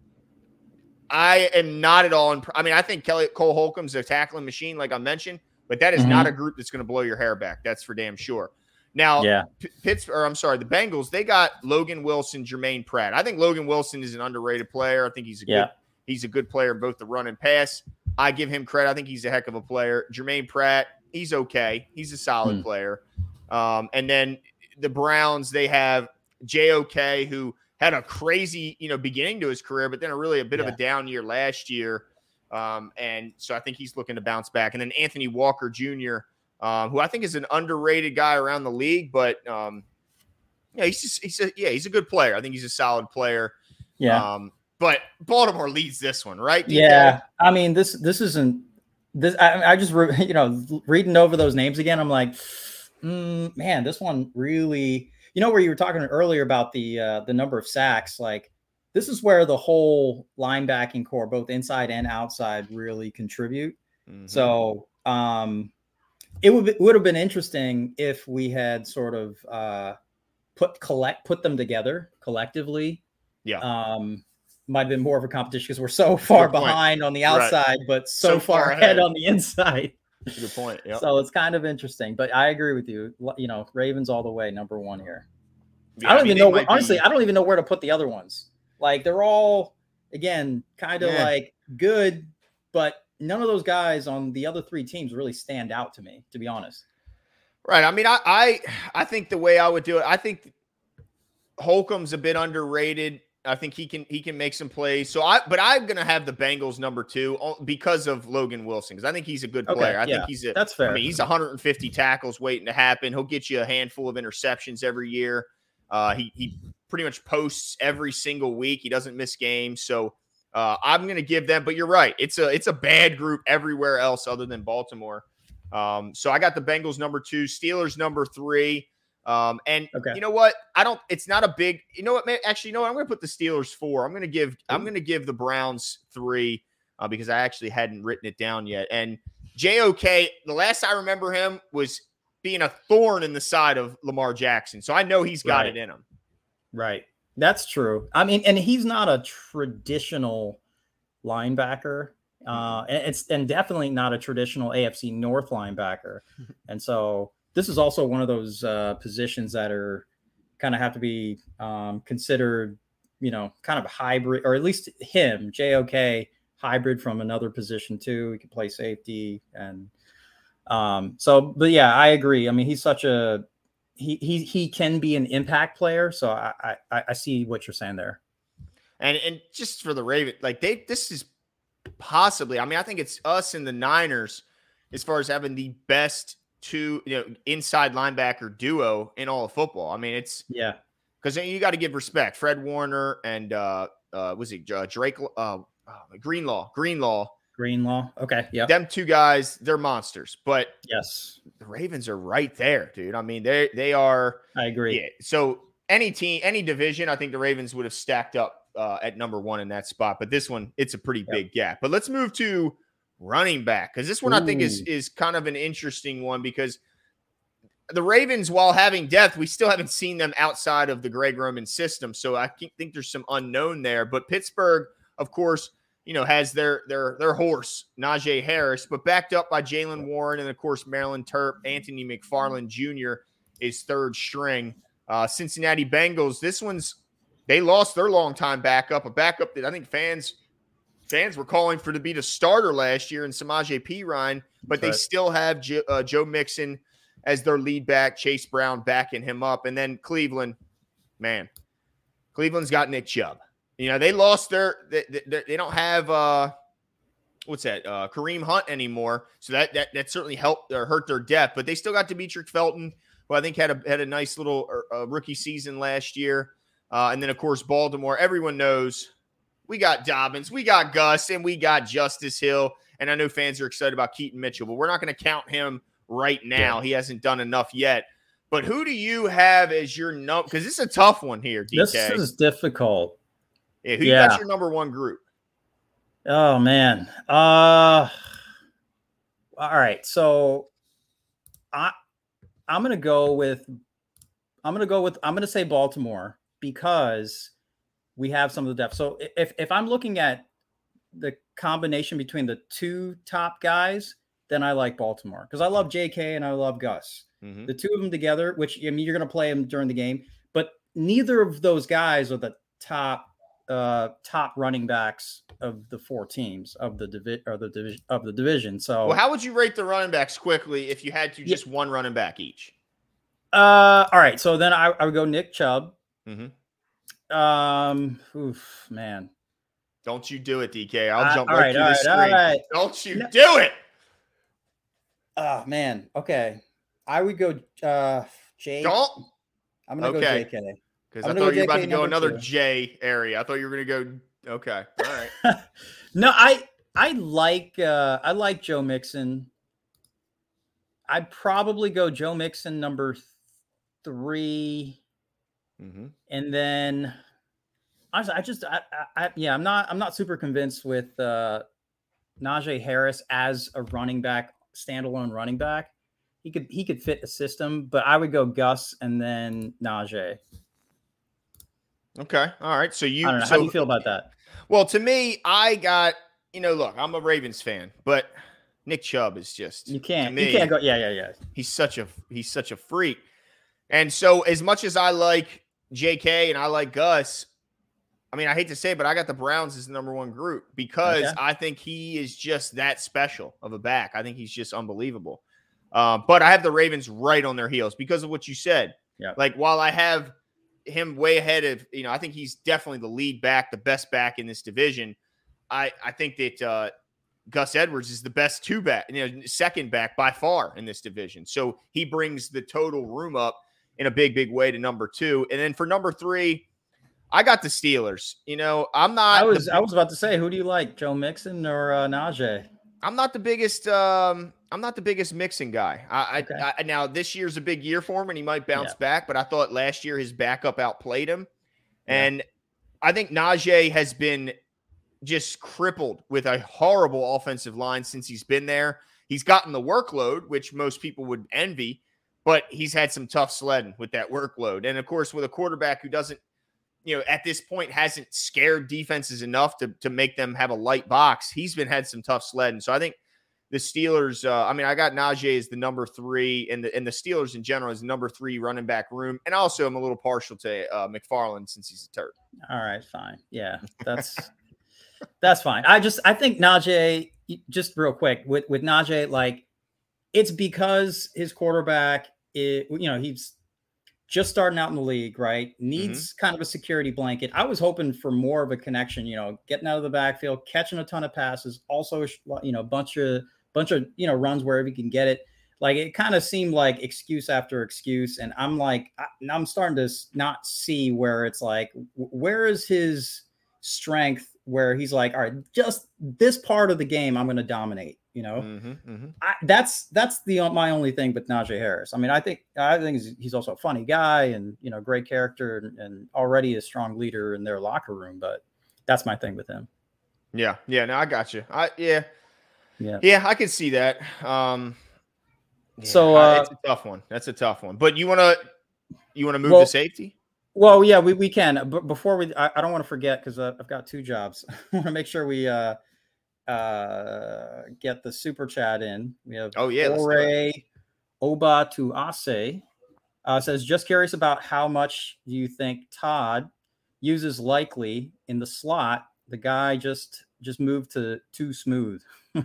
I am not at all. Imp- I mean, I think Kelly Cole Holcomb's a tackling machine, like I mentioned, but that is mm-hmm. not a group that's going to blow your hair back. That's for damn sure. Now, yeah. P- Pittsburgh, or I'm sorry, the Bengals, they got Logan Wilson, Jermaine Pratt. I think Logan Wilson is an underrated player. I think he's a yeah. good he's a good player in both the run and pass. I give him credit. I think he's a heck of a player. Jermaine Pratt, he's okay. He's a solid mm. player. Um, and then the Browns, they have J O K, who had a crazy, you know, beginning to his career, but then a really a bit yeah. of a down year last year. Um, and so I think he's looking to bounce back. And then Anthony Walker Junior, um, who I think is an underrated guy around the league, but um, yeah, he's just, he's a, yeah, he's a good player. I think he's a solid player. Yeah. Um, but Baltimore leads this one, right? D K? Yeah. I mean, this, this isn't this, I, I just, re, you know, reading over those names again, I'm like, mm, man, this one really, you know, where you were talking earlier about the, uh, the number of sacks, like, this is where the whole linebacking core, both inside and outside, really contribute. Mm-hmm. So um, it would be, would have been interesting if we had sort of uh, put collect put them together collectively. Yeah, um, might have been more of a competition because we're so far behind on the outside, right. but so, so far, far ahead. ahead on the inside. That's a good point. Yep. So it's kind of interesting, but I agree with you. You know, Ravens all the way, number one here. Yeah, I don't I mean, even know. Honestly, be... I don't even know where to put the other ones. Like they're all, again, kind of yeah. like good, but none of those guys on the other three teams really stand out to me, to be honest. Right. I mean, I I, I think the way I would do it, I think Holcomb's a bit underrated. I think he can he can make some plays. So I, but I'm gonna have the Bengals number two because of Logan Wilson because I think he's a good player. Okay, I yeah, think he's a. That's fair. I mean, he's one hundred fifty tackles waiting to happen. He'll get you a handful of interceptions every year. Uh, he he. pretty much posts every single week. He doesn't miss games. So uh, I'm going to give them, but you're right. It's a, it's a bad group everywhere else other than Baltimore. Um, so I got the Bengals number two, Steelers number three. Um, and okay. you know what? I don't, it's not a big, you know what, man, actually, you know what? I'm going to put the Steelers four. I'm going to give, I'm going to give the Browns three uh, because I actually hadn't written it down yet. And J O K, the last I remember him was being a thorn in the side of Lamar Jackson. So I know he's got right. it in him. Right. That's true. I mean, and he's not a traditional linebacker. Uh, and it's and definitely not a traditional A F C North linebacker. And so this is also one of those uh, positions that are kind of have to be um, considered, you know, kind of hybrid, or at least him, J O K, hybrid from another position too. He can play safety. And um, so, but yeah, I agree. I mean, he's such a, He he he can be an impact player, so I I, I see what you're saying there. And and just for the Ravens, like they this is possibly, I mean, I think it's us and the Niners as far as having the best two, you know, inside linebacker duo in all of football. I mean, it's yeah, because you got to give respect. Fred Warner and uh uh was he uh, Drake uh, uh Greenlaw Greenlaw. Greenlaw. Okay. Yeah. Them two guys, they're monsters. But yes, the Ravens are right there, dude. I mean, they they are. I agree. Yeah. So any team, any division, I think the Ravens would have stacked up uh, at number one in that spot. But this one, it's a pretty yep. big gap. But let's move to running back because this one Ooh. I think is is kind of an interesting one because the Ravens, while having depth, we still haven't seen them outside of the Greg Roman system. So I think there's some unknown there. But Pittsburgh, of course, you know, has their their their horse, Najee Harris, but backed up by Jaylen Warren and, of course, Maryland Terp, Anthony McFarland Junior is third string. Uh, Cincinnati Bengals, this one's – they lost their longtime backup, a backup that I think fans fans were calling for to be the starter last year in Samaje Perine, but That's they right. still have jo- uh, Joe Mixon as their lead back, Chase Brown backing him up. And then Cleveland, man, Cleveland's got Nick Chubb. You know, they lost their they, they, they don't have uh what's that? Uh Kareem Hunt anymore. So that that that certainly helped or hurt their depth, but they still got Demetric Felton, who I think had a had a nice little uh, rookie season last year. Uh, and then of course Baltimore, everyone knows we got Dobbins, we got Gus, and we got Justice Hill. And I know fans are excited about Keaton Mitchell, but we're not going to count him right now. Yeah. He hasn't done enough yet. But who do you have as your number? Because this is a tough one here, D K. This is difficult. Yeah, who yeah. you got your number one group? Oh, man. Uh, all right. So I, I'm going to go with I'm going to go with I'm going to say Baltimore because we have some of the depth. So if if I'm looking at the combination between the two top guys, then I like Baltimore because I love J K and I love Gus. Mm-hmm. The two of them together, which I mean, you're going to play them during the game, but neither of those guys are the top uh, top running backs of the four teams of the divi- or the division of the division. So, well, how would you rate the running backs quickly if you had to just yeah. one running back each? Uh, all right. So then I, I would go Nick Chubb. Mm-hmm. Um, oof, man. Don't you do it, D K. I'll uh, jump right right through all the right, screen. All right. Don't you no. do it. Oh, man. Okay. I would go uh, J. Don't. I'm going to okay. go J K. Because I thought you were about to go another two. J area. I thought you were going to go. Okay. All right. no, I I like uh, I like Joe Mixon. I'd probably go Joe Mixon number three. Mm-hmm. And then I, I just, I, I, yeah, I'm not, I'm not super convinced with uh, Najee Harris as a running back, standalone running back. He could, he could fit the system, but I would go Gus and then Najee. Okay. All right. So you, I don't know. So, how do you feel about that? Well, to me, I got, you know, look, I'm a Ravens fan, but Nick Chubb is just, you can't, me, you can't go. Yeah. Yeah. Yeah. He's such a, he's such a freak. And so as much as I like J K and I like Gus, I mean, I hate to say it, but I got the Browns as the number one group because okay. I think he is just that special of a back. I think he's just unbelievable. Uh, but I have the Ravens right on their heels because of what you said. Yeah. Like, while I have him way ahead of, you know, I think he's definitely the lead back, the best back in this division. I, I think that uh, Gus Edwards is the best two back, you know, second back by far in this division. So he brings the total room up in a big, big way to number two. And then for number three, I got the Steelers. You know, I'm not. I was the, I was about to say, who do you like, Joe Mixon or uh, Najee? I'm not the biggest. Um, I'm not the biggest Mixon guy. I, okay. I, I now this year's a big year for him, and he might bounce yeah. back. But I thought last year his backup outplayed him, yeah. and I think Najee has been just crippled with a horrible offensive line since he's been there. He's gotten the workload, which most people would envy, but he's had some tough sledding with that workload. And of course, with a quarterback who doesn't, you know, at this point hasn't scared defenses enough to, to make them have a light box, he's been had some tough sledding. So I think the Steelers, uh, I mean, I got Najee as the number three, and the, and the Steelers in general is number three running back room. And also I'm a little partial to uh, McFarland since he's a Turk. All right, fine. Yeah, that's that's fine. I just, I think Najee, just real quick, with, with Najee, like, it's because his quarterback, is, you know, he's just starting out in the league, right? Needs mm-hmm. kind of a security blanket. I was hoping for more of a connection, you know, getting out of the backfield, catching a ton of passes, also, you know, a bunch of, bunch of, you know, runs wherever he can get it. Like, it kind of seemed like excuse after excuse. And I'm like, I, I'm starting to not see where it's like, where is his strength where he's like, all right, just this part of the game, I'm going to dominate. You know, mm-hmm, mm-hmm. I, that's that's the my only thing with Najee Harris. I mean, I think I think he's, he's also a funny guy and, you know, great character and, and already a strong leader in their locker room. But that's my thing with him. Yeah, yeah. No, I got you. I yeah, yeah, yeah. I can see that. Um, yeah, so uh, it's a tough one. That's a tough one. But you want to you want to move well, to safety? Well, yeah, we we can. But before we, I, I don't want to forget because uh, I've got two jobs. I want to make sure we. Uh, uh get the super chat in. We have oh yeah Ore Oba to Ase uh says, just curious about how much you think Todd uses Likely in the slot. The guy just just moved to too smooth.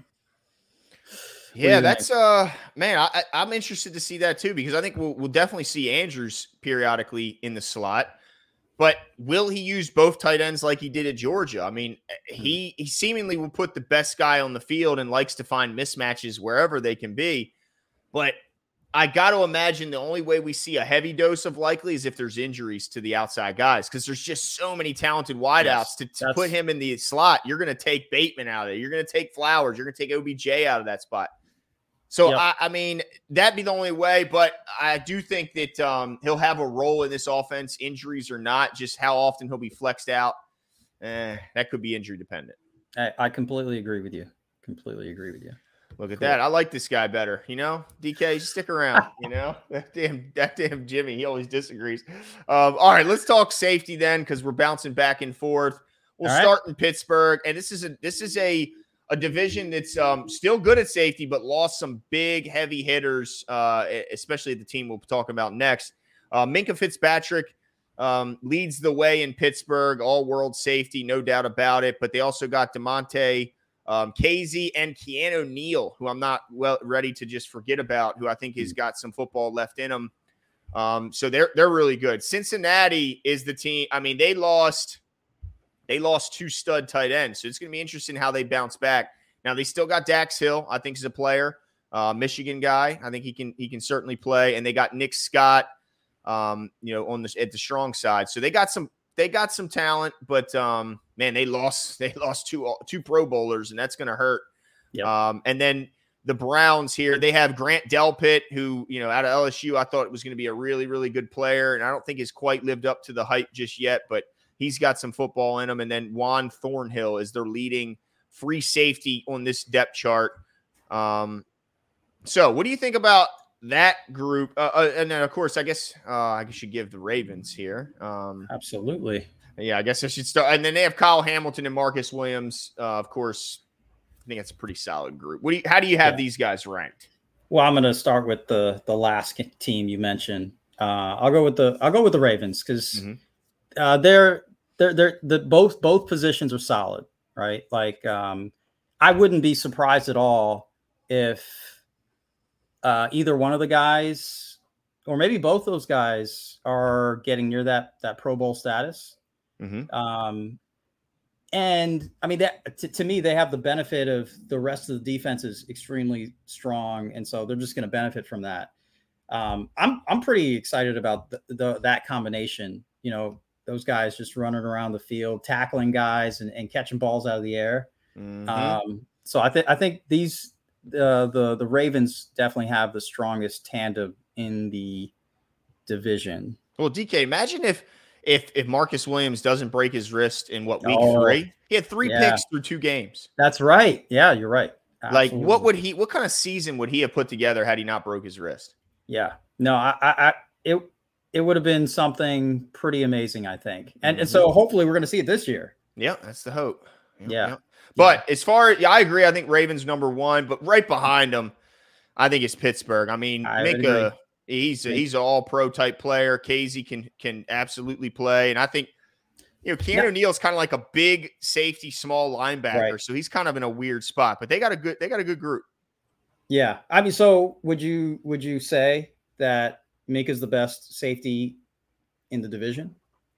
Yeah, that's think? uh man, I, I'm interested to see that too, because I think we'll, we'll definitely see Andrews periodically in the slot. But will he use both tight ends like he did at Georgia? I mean, he, he seemingly will put the best guy on the field and likes to find mismatches wherever they can be. But I got to imagine the only way we see a heavy dose of likely is if there's injuries to the outside guys, because there's just so many talented wideouts yes, to, to put him in the slot. You're going to take Bateman out of it. You're going to take Flowers. You're going to take O B J out of that spot. So, yep. I, I mean, that'd be the only way, but I do think that um, he'll have a role in this offense, injuries or not, just how often he'll be flexed out. Eh, that could be injury dependent. I, I completely agree with you. Completely agree with you. Look at cool. that. I like this guy better. You know, D K, stick around. You know, that damn, that damn Jimmy, he always disagrees. Um, all right, let's talk safety then, because we're bouncing back and forth. We'll all start right. in Pittsburgh, and this is a this is a a division that's um, still good at safety, but lost some big, heavy hitters, uh, especially the team we'll be talking about next. Uh, Minkah Fitzpatrick um, leads the way in Pittsburgh, all-world safety, no doubt about it. But they also got DeMonte Um, Casey and Keanu Neal, who I'm not well ready to just forget about, who I think has got some football left in him. Um, so they're they're really good. Cincinnati is the team. I mean, they lost they lost two stud tight ends, so it's going to be interesting how they bounce back. Now they still got Dax Hill, I think, is a player, uh, Michigan guy. I think he can he can certainly play, and they got Nick Scott, um, you know, on the at the strong side. So they got some. They got some talent, but um, man, they lost. They lost two two Pro Bowlers, and that's going to hurt. Yep. Um, and then the Browns here, they have Grant Delpit, who you know out of L S U, I thought it was going to be a really really good player, and I don't think he's quite lived up to the hype just yet, but he's got some football in him. And then Juan Thornhill is their leading free safety on this depth chart. Um, so, what do you think about that group? Uh, uh, and then, of course, I guess uh, I should give the Ravens here. Um, Absolutely. Yeah, I guess I should start. And then they have Kyle Hamilton and Marcus Williams. Uh, of course, I think that's a pretty solid group. What do you, how do you have yeah. these guys ranked? Well, I'm going to start with the the last team you mentioned. Uh, I'll go with the I'll go with the Ravens because mm-hmm. uh, they're they're they're the both both positions are solid, right? Like um, I wouldn't be surprised at all if uh, either one of the guys, or maybe both those guys, are getting near that that Pro Bowl status. Mm-hmm. Um, and I mean that to, to me, they have the benefit of the rest of the defense is extremely strong, and so they're just going to benefit from that. Um, I'm I'm pretty excited about the, the, that combination. You know, those guys just running around the field, tackling guys, and, and catching balls out of the air. Mm-hmm. Um, so I think I think these uh, the the Ravens definitely have the strongest tandem in the division. Well, D K, imagine if. If if Marcus Williams doesn't break his wrist in what week oh, three, he had three yeah. picks through two games. That's right. Yeah, you're right. Absolutely. Like, what would he? What kind of season would he have put together had he not broke his wrist? Yeah. No, I, I, I it it would have been something pretty amazing, I think. And mm-hmm. and so hopefully we're going to see it this year. Yeah, that's the hope. Yeah. yeah. yeah. But yeah. as far yeah, I agree. I think Ravens number one, but right behind them, I think it's Pittsburgh. I mean, I make a. He's a, he's an all-pro type player. Casey can can absolutely play, and I think you know Keanu yeah. Neal's kind of like a big safety, small linebacker, right. so he's kind of in a weird spot. But they got a good they got a good group. Yeah, I mean, so would you would you say that Minkah's the best safety in the division?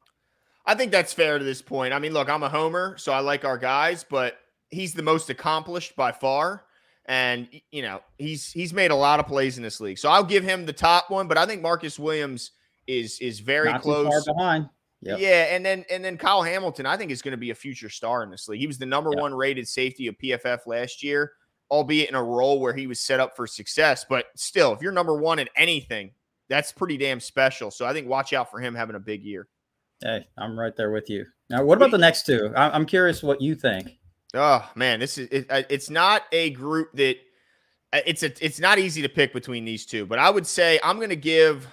I think that's fair to this point. I mean, look, I'm a homer, so I like our guys, but he's the most accomplished by far. And, you know, he's he's made a lot of plays in this league. So I'll give him the top one, but I think Marcus Williams is is very Not close. Too far behind. Yep. Yeah, and then and then Kyle Hamilton, I think, is going to be a future star in this league. He was the number yep. one rated safety of P F F last year, albeit in a role where he was set up for success. But still, if you're number one in anything, that's pretty damn special. So I think watch out for him having a big year. Hey, I'm right there with you. Now, what about the next two? I'm curious what you think. Oh man, this is it, it's not a group that it's a it's not easy to pick between these two, but I would say I'm going to give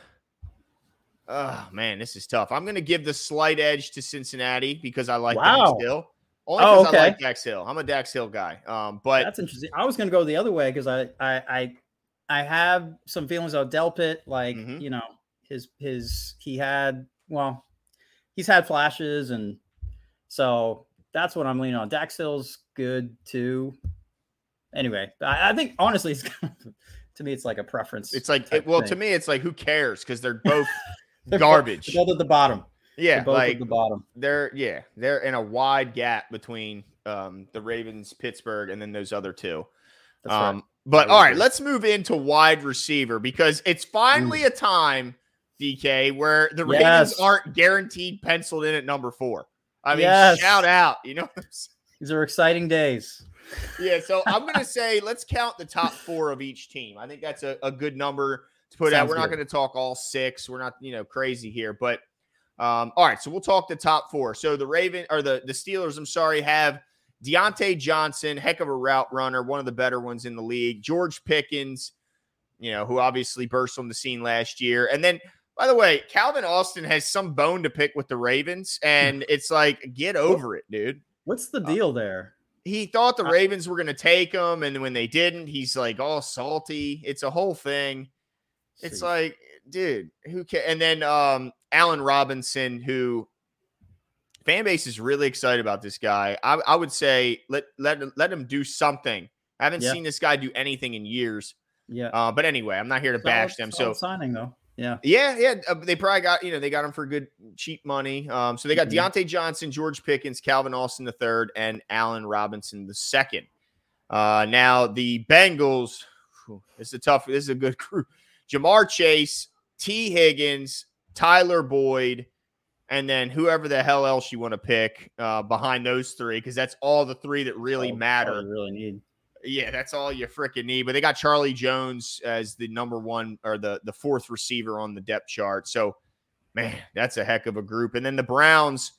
oh man, this is tough. I'm going to give the slight edge to Cincinnati because I like wow. Dax Hill. Only oh, because okay. I like Dax Hill. I'm a Dax Hill guy. Um, but that's interesting. I was going to go the other way because I, I I I have some feelings about Delpit. Like mm-hmm. you know his his he had well he's had flashes, and so. That's what I'm leaning on. Dax Hill's good too. Anyway, I, I think honestly, it's kind of, to me, it's like a preference. It's like, it, well, thing. to me, it's like, who cares? Because they're both they're garbage. Both, they're both at the bottom. Yeah, they're both like at the bottom. They're yeah, they're in a wide gap between um, the Ravens, Pittsburgh, and then those other two. That's um, right. But all right, let's move into wide receiver because it's finally mm. a time, D K, where the yes. Ravens aren't guaranteed penciled in at number four. I mean, yes. shout out. You know, these are exciting days. Yeah, so I'm going to say let's count the top four of each team. I think that's a, a good number to put Sounds out. We're good. not going to talk all six. We're not, you know, crazy here. But, um, all right, so we'll talk the top four. So the Raven or the, the Steelers, I'm sorry, have Deontay Johnson, heck of a route runner, one of the better ones in the league. George Pickens, you know, who obviously burst on the scene last year. And then, by the way, Calvin Austin has some bone to pick with the Ravens. And it's like, get over it, dude. What's the deal there? He thought the Ravens were going to take him, and when they didn't, he's like all salty. It's a whole thing. It's See. like, dude, who can? And then um, Allen Robinson, who fan base is really excited about this guy. I, I would say let let let him do something. I haven't yeah. seen this guy do anything in years. Yeah. Uh, but anyway, I'm not here to solid, bash them. So signing though. Yeah. Yeah. Yeah. Uh, they probably got, you know, they got him for good, cheap money. Um, so they got mm-hmm. Deontay Johnson, George Pickens, Calvin Austin the third, and Allen Robinson the second. Uh, now the Bengals, whew, this is a tough, this is a good crew. Jamar Chase, T. Higgins, Tyler Boyd, and then whoever the hell else you want to pick uh, behind those three, because that's all the three that really oh, matter. Really need. Yeah, that's all you freaking need. But they got Charlie Jones as the number one or the, the fourth receiver on the depth chart. So, man, that's a heck of a group. And then the Browns,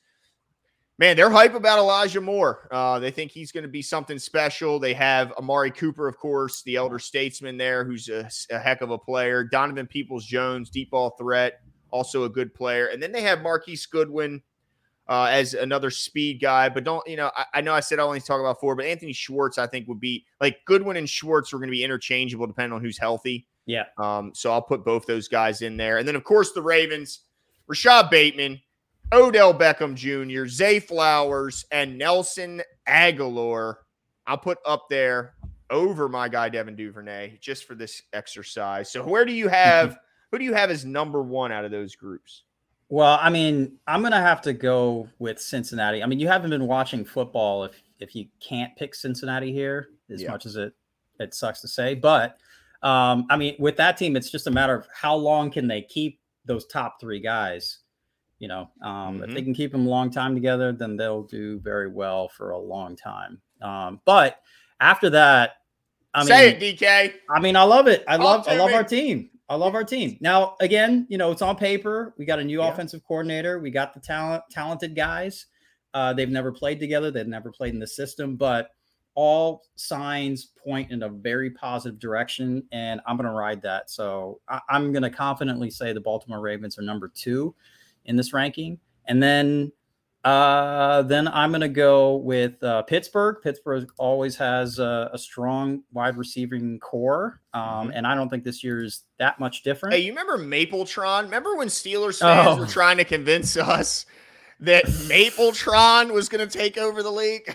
man, they're hype about Elijah Moore. Uh, they think he's going to be something special. They have Amari Cooper, of course, the elder statesman there, who's a, a heck of a player. Donovan Peoples-Jones, deep ball threat, also a good player. And then they have Marquise Goodwin Uh, as another speed guy, but don't, you know, I, I know I said I only talk about four, but Anthony Schwartz, I think would be like Goodwin and Schwartz are going to be interchangeable depending on who's healthy. Yeah. Um, so I'll put both those guys in there. And then of course the Ravens, Rashad Bateman, Odell Beckham Junior, Zay Flowers, and Nelson Aguilar. I'll put up there over my guy, Devin Duvernay, just for this exercise. So where do you have, who do you have as number one out of those groups? Well, I mean, I'm going to have to go with Cincinnati. I mean, you haven't been watching football if if you can't pick Cincinnati here, as yeah. much as it it sucks to say. But, um, I mean, with that team, it's just a matter of how long can they keep those top three guys. You know, um, mm-hmm. if they can keep them a long time together, then they'll do very well for a long time. Um, but after that, I Say mean, it, D K. I mean, I love it. I Talk love I love me. our team. I love our team. Now, again, you know, it's on paper. We got a new yeah. offensive coordinator. We got the talent, talented guys. Uh, they've never played together. They've never played in the system, but all signs point in a very positive direction, and I'm going to ride that. So I, I'm going to confidently say the Baltimore Ravens are number two in this ranking. And then Uh, then I'm going to go with uh, Pittsburgh. Pittsburgh always has a, a strong wide receiving core, um, mm-hmm. and I don't think this year is that much different. Hey, you remember Mapletron? Remember when Steelers fans oh. were trying to convince us that Mapletron was going to take over the league?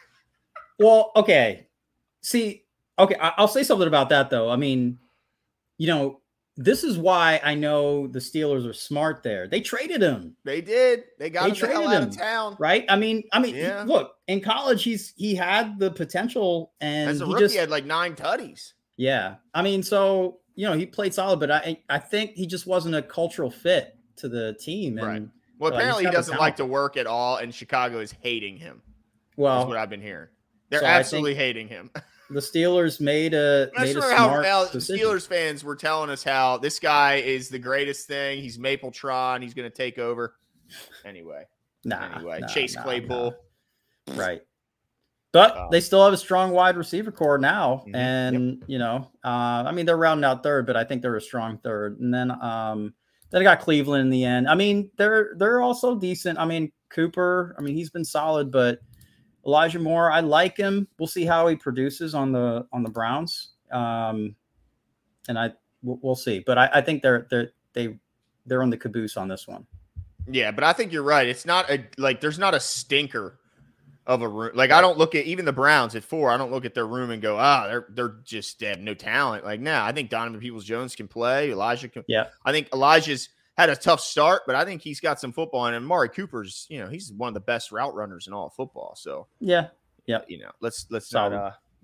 Well, okay. See, okay, I- I'll say something about that, though. I mean, you know, this is why I know the Steelers are smart there. They traded him. They did. They got they him traded the hell out him, of town. Right? I mean, I mean, yeah. he, look, in college, he's he had the potential, and as a he rookie, just he had like nine tutties. Yeah. I mean, so, you know, he played solid, but I I think he just wasn't a cultural fit to the team. And, right. Well, uh, apparently he doesn't like to work at all, and Chicago is hating him. Well, that's what I've been hearing. They're so absolutely hating him. The Steelers made a, I made a how, smart how decision. Steelers fans were telling us how this guy is the greatest thing. He's Mapletron. He's going to take over. Anyway. Nah. Anyway, nah, Chase nah, Claypool. Nah. Right. But um, they still have a strong wide receiver core now. Mm-hmm, and, yep. you know, uh, I mean, they're rounding out third, but I think they're a strong third. And then um, then I got Cleveland in the end. I mean, they're they're also decent. I mean, Cooper, I mean, he's been solid, but Elijah Moore, I like him. We'll see how he produces on the on the Browns, um, and I we'll, we'll see. But I, I think they're they're they they're on the caboose on this one. Yeah, but I think you're right. It's not a like there's not a stinker of a room. Like I don't look at even the Browns at four. I don't look at their room and go, ah, they're they're just they have no talent. Like nah, I think Donovan Peoples-Jones can play. Elijah can. Yeah, I think Elijah's had a tough start, but I think he's got some football. And Amari Cooper's, you know, he's one of the best route runners in all of football. So yeah, yeah, you know, let's let's Solid. not uh,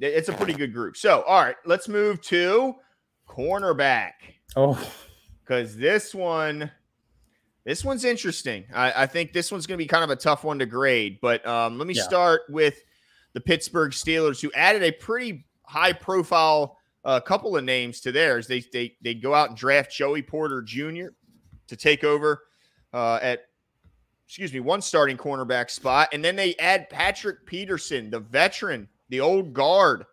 it's a pretty good group. So, all right, let's move to cornerback. Oh, because this one, this one's interesting. I, I think this one's going to be kind of a tough one to grade. But um, let me yeah. start with the Pittsburgh Steelers, who added a pretty high-profile uh, couple of names to theirs. They they they go out and draft Joey Porter Junior to take over uh, at, excuse me, one starting cornerback spot, and then they add Patrick Peterson, the veteran, the old guard,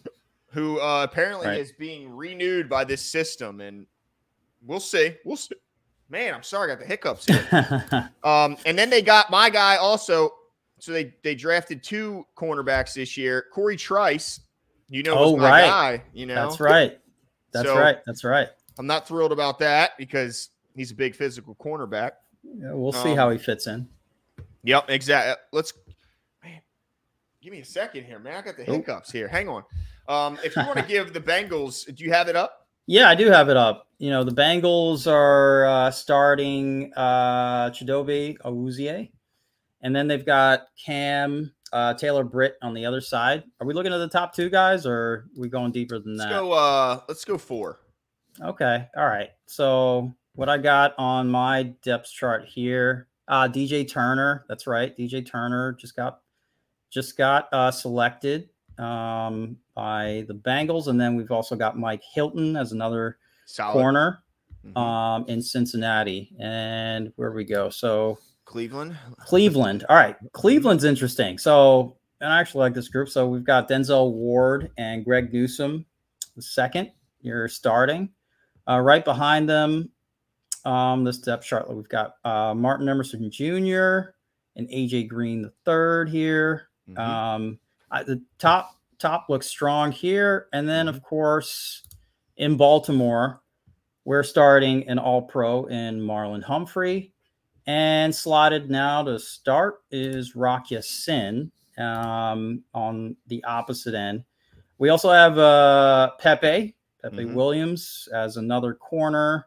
who uh, apparently right. is being renewed by this system, and we'll see. We'll see. Man, I'm sorry, I got the hiccups here. um, and then they got my guy also. So they they drafted two cornerbacks this year. Corey Trice, you know, oh, was my right. guy. You know, that's right. That's so right. That's right. I'm not thrilled about that because he's a big physical cornerback. Yeah, we'll see um, how he fits in. Yep, exactly. Let's, man, give me a second here, man. I got the hiccups here. Hang on. Um, if you want to give the Bengals, do you have it up? Yeah, I do have it up. You know, the Bengals are uh, starting uh, Chidobe Awuzie, and then they've got Cam uh, Taylor Britt on the other side. Are we looking at the top two guys, or are we going deeper than let's that? Go, uh, let's go four. Okay. All right. So what I got on my depth chart here, uh, D J Turner. That's right. D J Turner just got just got uh, selected um, by the Bengals, and then we've also got Mike Hilton as another Solid. corner mm-hmm. um, in Cincinnati. And where we go? So Cleveland. Cleveland. All right. Cleveland's interesting. So, and I actually like this group. So we've got Denzel Ward and Greg Newsome, the second. You're starting. Uh, right behind them, um, this depth chart, we've got uh, Martin Emerson Junior and A J Green the third here. Mm-hmm. Um, I, the top top looks strong here, and then of course in Baltimore, we're starting an All-Pro in Marlon Humphrey, and slotted now to start is Rock Ya-Sin um, on the opposite end. We also have uh, Pepe. Pepe mm-hmm. Williams as another corner.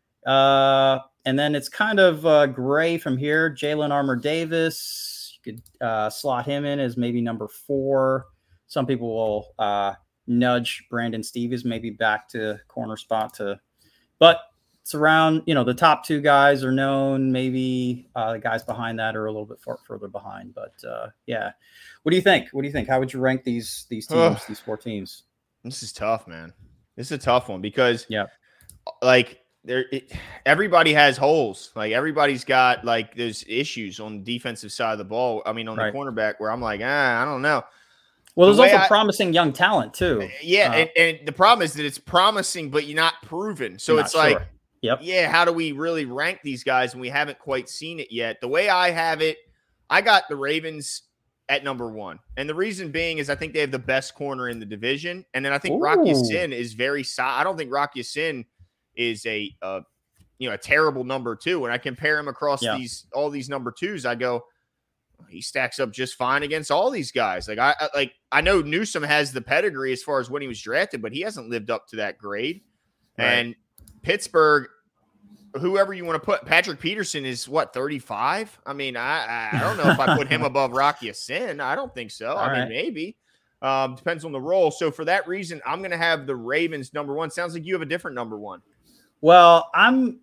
Uh, and then it's kind of uh, gray from here. Jalen Armour Davis, you could uh, slot him in as maybe number four. Some people will uh, nudge Brandon Stevens maybe back to corner spot to, but it's around, you know, the top two guys are known. Maybe uh, the guys behind that are a little bit far, further behind. But uh, yeah, what do you think? What do you think? How would you rank these these teams? these four teams? This is tough, man. This is a tough one because, yeah, like there, it, everybody has holes. Like everybody's got like there's issues on the defensive side of the ball. I mean, on right. the cornerback, where I'm like, ah, I don't know. Well, there's the also I, promising young talent too. Yeah, uh, and, and the problem is that it's promising, but you're not proven. So not it's sure. like, yep, yeah, how do we really rank these guys when we haven't quite seen it yet? The way I have it, I got the Ravens at number one. And the reason being is I think they have the best corner in the division. And then I think Rock Ya-Sin is very solid. I don't think Rock Ya-Sin is a, uh, you know, a terrible number two. When I compare him across yeah. these, all these number twos, I go, he stacks up just fine against all these guys. Like I, I like, I know Newsome has the pedigree as far as when he was drafted, but he hasn't lived up to that grade. Right. And Pittsburgh, whoever you want to put, Patrick Peterson is what, thirty-five? I mean, I I don't know if I put him above Rock Ya-Sin. I don't think so. All I right. mean, maybe. Um, depends on the role. So for that reason, I'm going to have the Ravens number one. Sounds like you have a different number one. Well, I'm.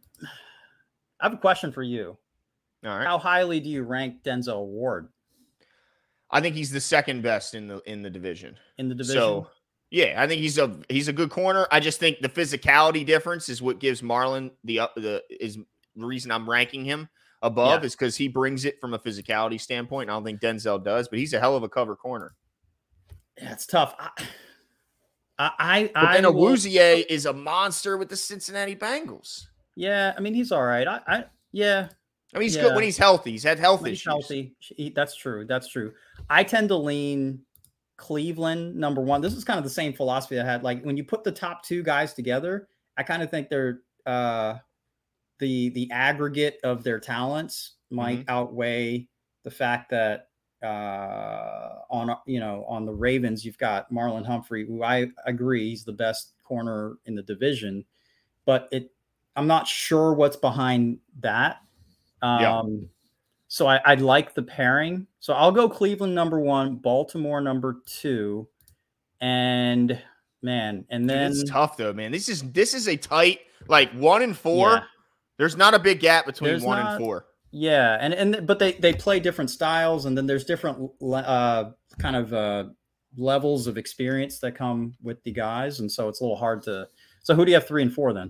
I have a question for you. All right. How highly do you rank Denzel Ward? I think he's the second best in the in the division. In the division. So yeah, I think he's a he's a good corner. I just think the physicality difference is what gives Marlon the up the is the reason I'm ranking him above yeah. is because he brings it from a physicality standpoint. I don't think Denzel does, but he's a hell of a cover corner. Yeah, it's tough. I I, but I then Awuzie will... is a monster with the Cincinnati Bengals. Yeah, I mean he's all right. I, I yeah. I mean he's yeah. good when he's healthy. He's had health when issues. He's healthy. He, that's true. That's true. I tend to lean Cleveland number one. This is kind of the same philosophy I had. Like when you put the top two guys together, I kind of think they're uh, the the aggregate of their talents might mm-hmm. outweigh the fact that uh, on you know on the Ravens you've got Marlon Humphrey, who I agree he's the best corner in the division, but it I'm not sure what's behind that. Um, yeah. So I, I'd like the pairing. So I'll go Cleveland number one, Baltimore number two, And man, and then Dude, it's tough though, man. This is this is a tight like one and four. Yeah. There's not a big gap between there's one not, and four. Yeah, and and but they they play different styles, and then there's different uh, kind of uh, levels of experience that come with the guys, and so it's a little hard to. So who do you have three and four then?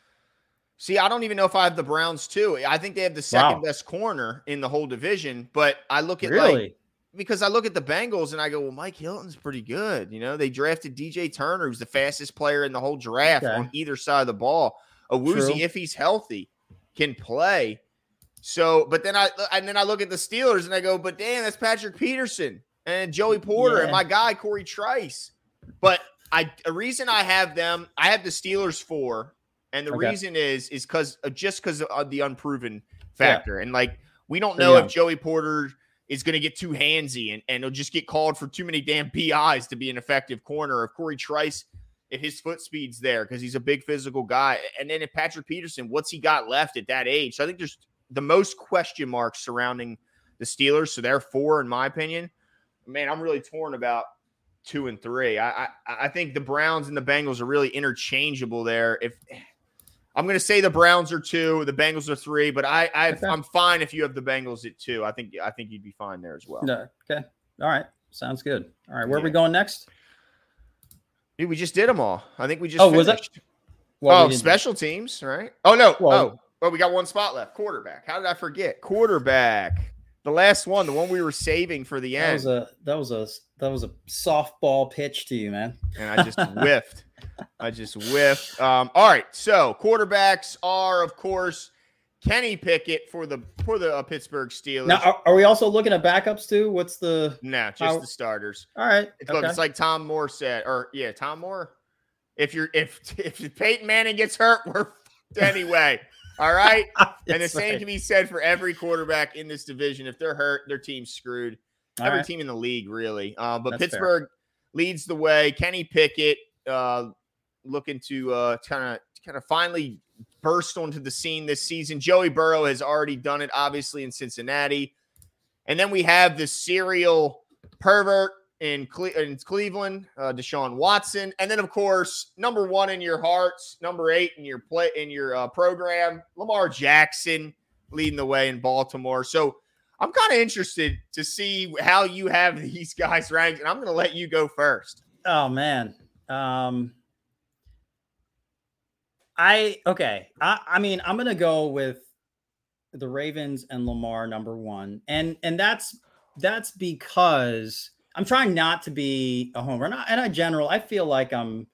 See, I don't even know if I have the Browns too. I think they have the second wow. best corner in the whole division, but I look at really. like because I look at the Bengals and I go, well, Mike Hilton's pretty good. You know, they drafted D J Turner, who's the fastest player in the whole draft okay. on either side of the ball. Awuzie, if he's healthy, can play. So, but then I and then I look at the Steelers and I go, but damn, that's Patrick Peterson and Joey Porter yeah. and my guy Corey Trice. But I a reason I have them, I have the Steelers four, and the okay. reason is is because just because of the unproven factor, yeah. and like we don't know yeah. if Joey Porter is going to get too handsy and, and he'll just get called for too many damn P Is to be an effective corner. If Corey Trice, if his foot speed's there, because he's a big physical guy. And then if Patrick Peterson, what's he got left at that age? So I think there's the most question marks surrounding the Steelers. So they're four, in my opinion. Man, I'm really torn about two and three. I I, I think the Browns and the Bengals are really interchangeable there. If I'm going to say the Browns are two, the Bengals are three, but I, I okay. I'm fine if you have the Bengals at two. I think I think you'd be fine there as well. No, okay. All right. Sounds good. All right. Where yeah. are we going next? Dude, we just did them all. I think we just oh, finished. was that? Well, oh, we special teams, right? Oh, no. Well, oh, oh, we got one spot left. Quarterback. How did I forget? Quarterback. The last one, the one we were saving for the end. That was a that was a that was a softball pitch to you, man. And I just whiffed. I just whiffed. Um, all right. So quarterbacks are, of course, Kenny Pickett for the for the uh, Pittsburgh Steelers. Now, are, are we also looking at backups too? What's the no? Just how, the starters. All right. It's, okay. it's like Tom Moore said, or yeah, Tom Moore. If you're if if Peyton Manning gets hurt, we're fucked anyway. All right. And the same right. can be said for every quarterback in this division. If they're hurt, their team's screwed. All every right. team in the league, really. Uh, but That's Pittsburgh fair. leads the way. Kenny Pickett uh, looking to kind of kind of finally burst onto the scene this season. Joey Burrow has already done it, obviously, in Cincinnati. And then we have this serial pervert in, Cle- in Cleveland, uh, Deshaun Watson. And then, of course, number one in your hearts, number eight in your play in your uh, program, Lamar Jackson leading the way in Baltimore. So I'm kind of interested to see how you have these guys ranked, and I'm going to let you go first. Oh, man. Um, I okay. I, I mean, I'm going to go with the Ravens and Lamar number one. And and that's that's because – I'm trying not to be a homer, and I, and I general. I feel like I'm,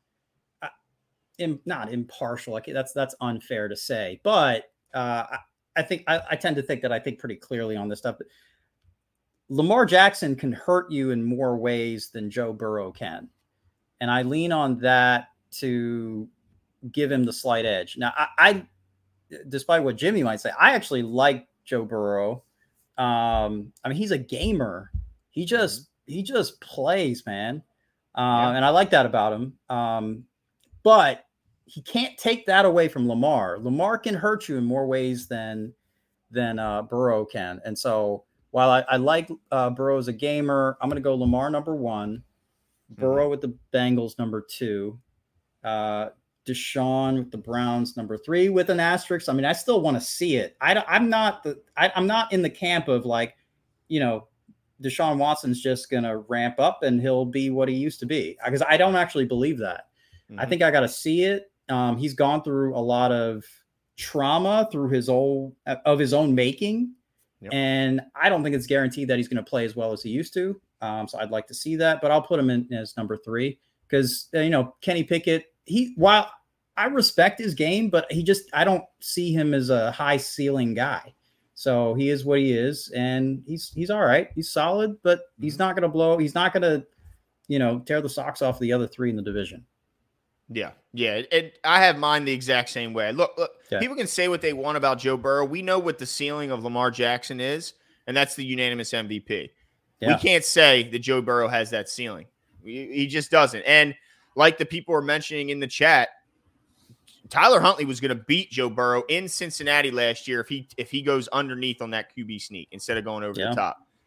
I'm not impartial. Like that's that's unfair to say, but uh, I, I think I, I tend to think that I think pretty clearly on this stuff. Lamar Jackson can hurt you in more ways than Joe Burrow can, and I lean on that to give him the slight edge. Now, I, I despite what Jimmy might say, I actually like Joe Burrow. Um, I mean, he's a gamer. He just He just plays, man. Uh, yeah. And I like that about him. Um, but he can't take that away from Lamar. Lamar can hurt you in more ways than than uh, Burrow can. And so while I, I like uh, Burrow as a gamer, I'm going to go Lamar number one, mm-hmm. Burrow with the Bengals number two, uh, Deshaun with the Browns number three with an asterisk. I mean, I still want to see it. I, I'm not the I, I'm not in the camp of like, you know, Deshaun Watson's just going to ramp up and he'll be what he used to be, because I don't actually believe that. Mm-hmm. I think I got to see it. Um, he's gone through a lot of trauma through his own of his own making. Yep. And I don't think it's guaranteed that he's going to play as well as he used to. Um, so I'd like to see that, but I'll put him in as number three because, you know, Kenny Pickett, he, while I respect his game, but he just, I don't see him as a high ceiling guy. So he is what he is, and he's he's all right. He's solid, but he's not going to blow. He's not going to, you know, tear the socks off the other three in the division. Yeah, yeah. And I have mine the exact same way. Look, look okay. People can say what they want about Joe Burrow. We know what the ceiling of Lamar Jackson is, and that's the unanimous M V P. Yeah. We can't say that Joe Burrow has that ceiling. He just doesn't. And like the people are mentioning in the chat, Tyler Huntley was going to beat Joe Burrow in Cincinnati last year if he if he goes underneath on that Q B sneak instead of going over yeah. the top.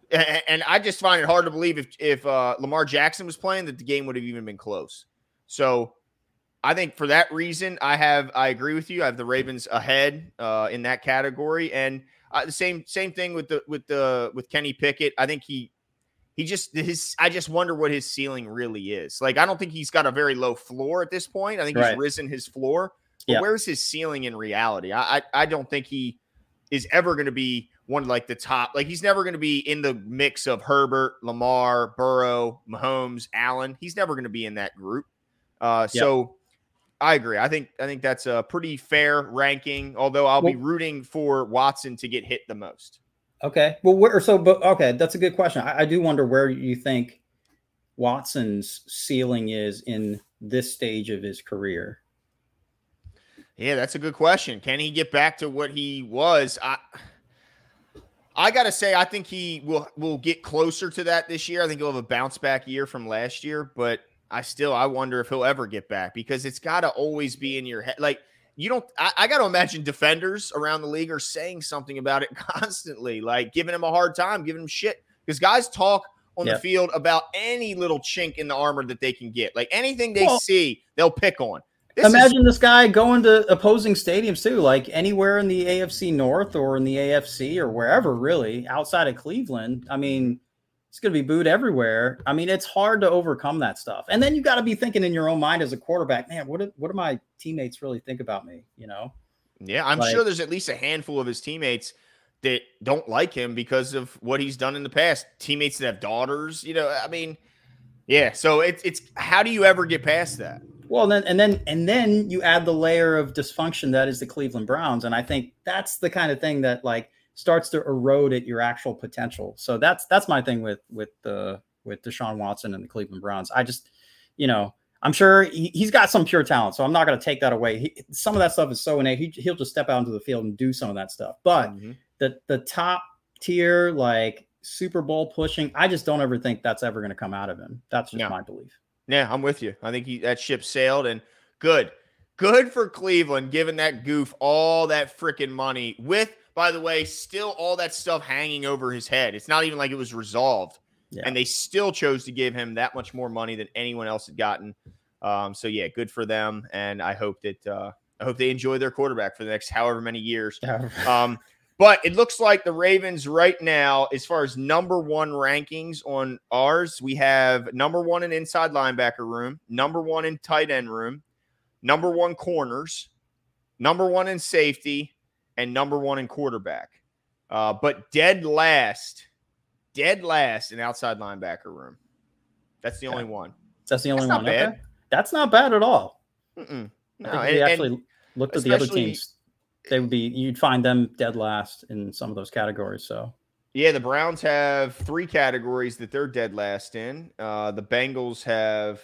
And, and I just find it hard to believe if if uh, Lamar Jackson was playing that the game would have even been close. So I think for that reason, I have I agree with you. I have the Ravens ahead uh, in that category, and uh, the same same thing with the with the with Kenny Pickett. I think he he just his. I just wonder what his ceiling really is. Like I don't think he's got a very low floor at this point. I think right. he's risen his floor. But yeah. where's his ceiling in reality? I I, I don't think he is ever going to be one of like the top. Like he's never going to be in the mix of Herbert, Lamar, Burrow, Mahomes, Allen. He's never going to be in that group. Uh, yep. So. I agree. I think I think that's a pretty fair ranking, although I'll well, be rooting for Watson to get hit the most. Okay. Well, where, so, but okay, that's a good question. I, I do wonder where you think Watson's ceiling is in this stage of his career. Yeah, that's a good question. Can he get back to what he was? I I got to say, I think he will will get closer to that this year. I think he'll have a bounce back year from last year, but I still, I wonder if he'll ever get back because it's got to always be in your head. Like you don't, I, I got to imagine defenders around the league are saying something about it constantly, like giving him a hard time, giving him shit because guys talk on yep. the field about any little chink in the armor that they can get. Like anything they well, see, they'll pick on. This imagine is, this guy going to opposing stadiums too, like anywhere in the A F C North or in the A F C or wherever really outside of Cleveland. I mean, it's going to be booed everywhere. I mean, it's hard to overcome that stuff. And then you got to be thinking in your own mind as a quarterback, man, what do, what do my teammates really think about me? You know? Yeah, I'm like, sure there's at least a handful of his teammates that don't like him because of what he's done in the past. Teammates that have daughters, you know, I mean, yeah. So it's, it's, how do you ever get past that? Well, then, and then, and then you add the layer of dysfunction that is the Cleveland Browns. And I think that's the kind of thing that like, starts to erode at your actual potential. So that's that's my thing with with the uh, with Deshaun Watson and the Cleveland Browns. I just, you know, I'm sure he, he's got some pure talent, so I'm not going to take that away. He, some of that stuff is so innate. He, he'll just step out into the field and do some of that stuff. But mm-hmm. the the top tier, like Super Bowl pushing, I just don't ever think that's ever going to come out of him. That's just yeah. my belief. Yeah, I'm with you. I think he, that ship sailed, and good, good for Cleveland, giving that goof all that freaking money with. By the way, still all that stuff hanging over his head. It's not even like it was resolved. Yeah. And they still chose to give him that much more money than anyone else had gotten. Um, so, yeah, good for them. And I hope that uh, I hope they enjoy their quarterback for the next however many years. um, but it looks like the Ravens right now, as far as number one rankings on ours, we have number one in inside linebacker room, number one in tight end room, number one corners, number one in safety, and number one in quarterback. Uh, but dead last, dead last in outside linebacker room. That's the only okay. one. That's the only That's one. Not bad. Okay. That's not bad at all. Mm-mm. No, I think and, we actually looked at the other teams. They would be, you'd find them dead last in some of those categories. So, yeah, the Browns have three categories that they're dead last in. Uh, the Bengals have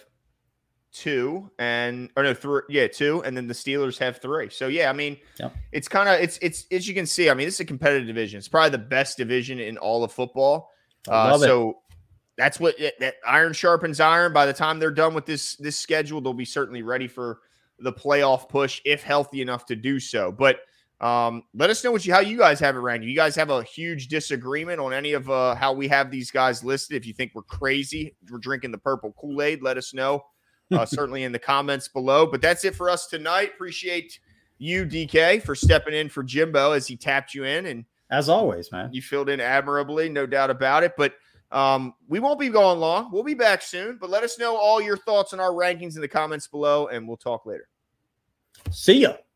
two and or no three yeah two and then the Steelers have three. So yeah, I mean yep. it's kind of it's it's as you can see, I mean this is a competitive division. It's probably the best division in all of football. Uh, so it. That's what that iron sharpens iron. By the time they're done with this this schedule, they'll be certainly ready for the playoff push if healthy enough to do so. But um, let us know what you how you guys have it ranked. You guys have a huge disagreement on any of uh, how we have these guys listed. If you think we're crazy, we're drinking the purple Kool-Aid, let us know. Uh, certainly in the comments below. But that's it for us tonight. Appreciate you, D K, for stepping in for Jimbo as he tapped you in. And as always, man, you filled in admirably, no doubt about it. But um, we won't be going long. We'll be back soon. But let us know all your thoughts on our rankings in the comments below, and we'll talk later. See ya.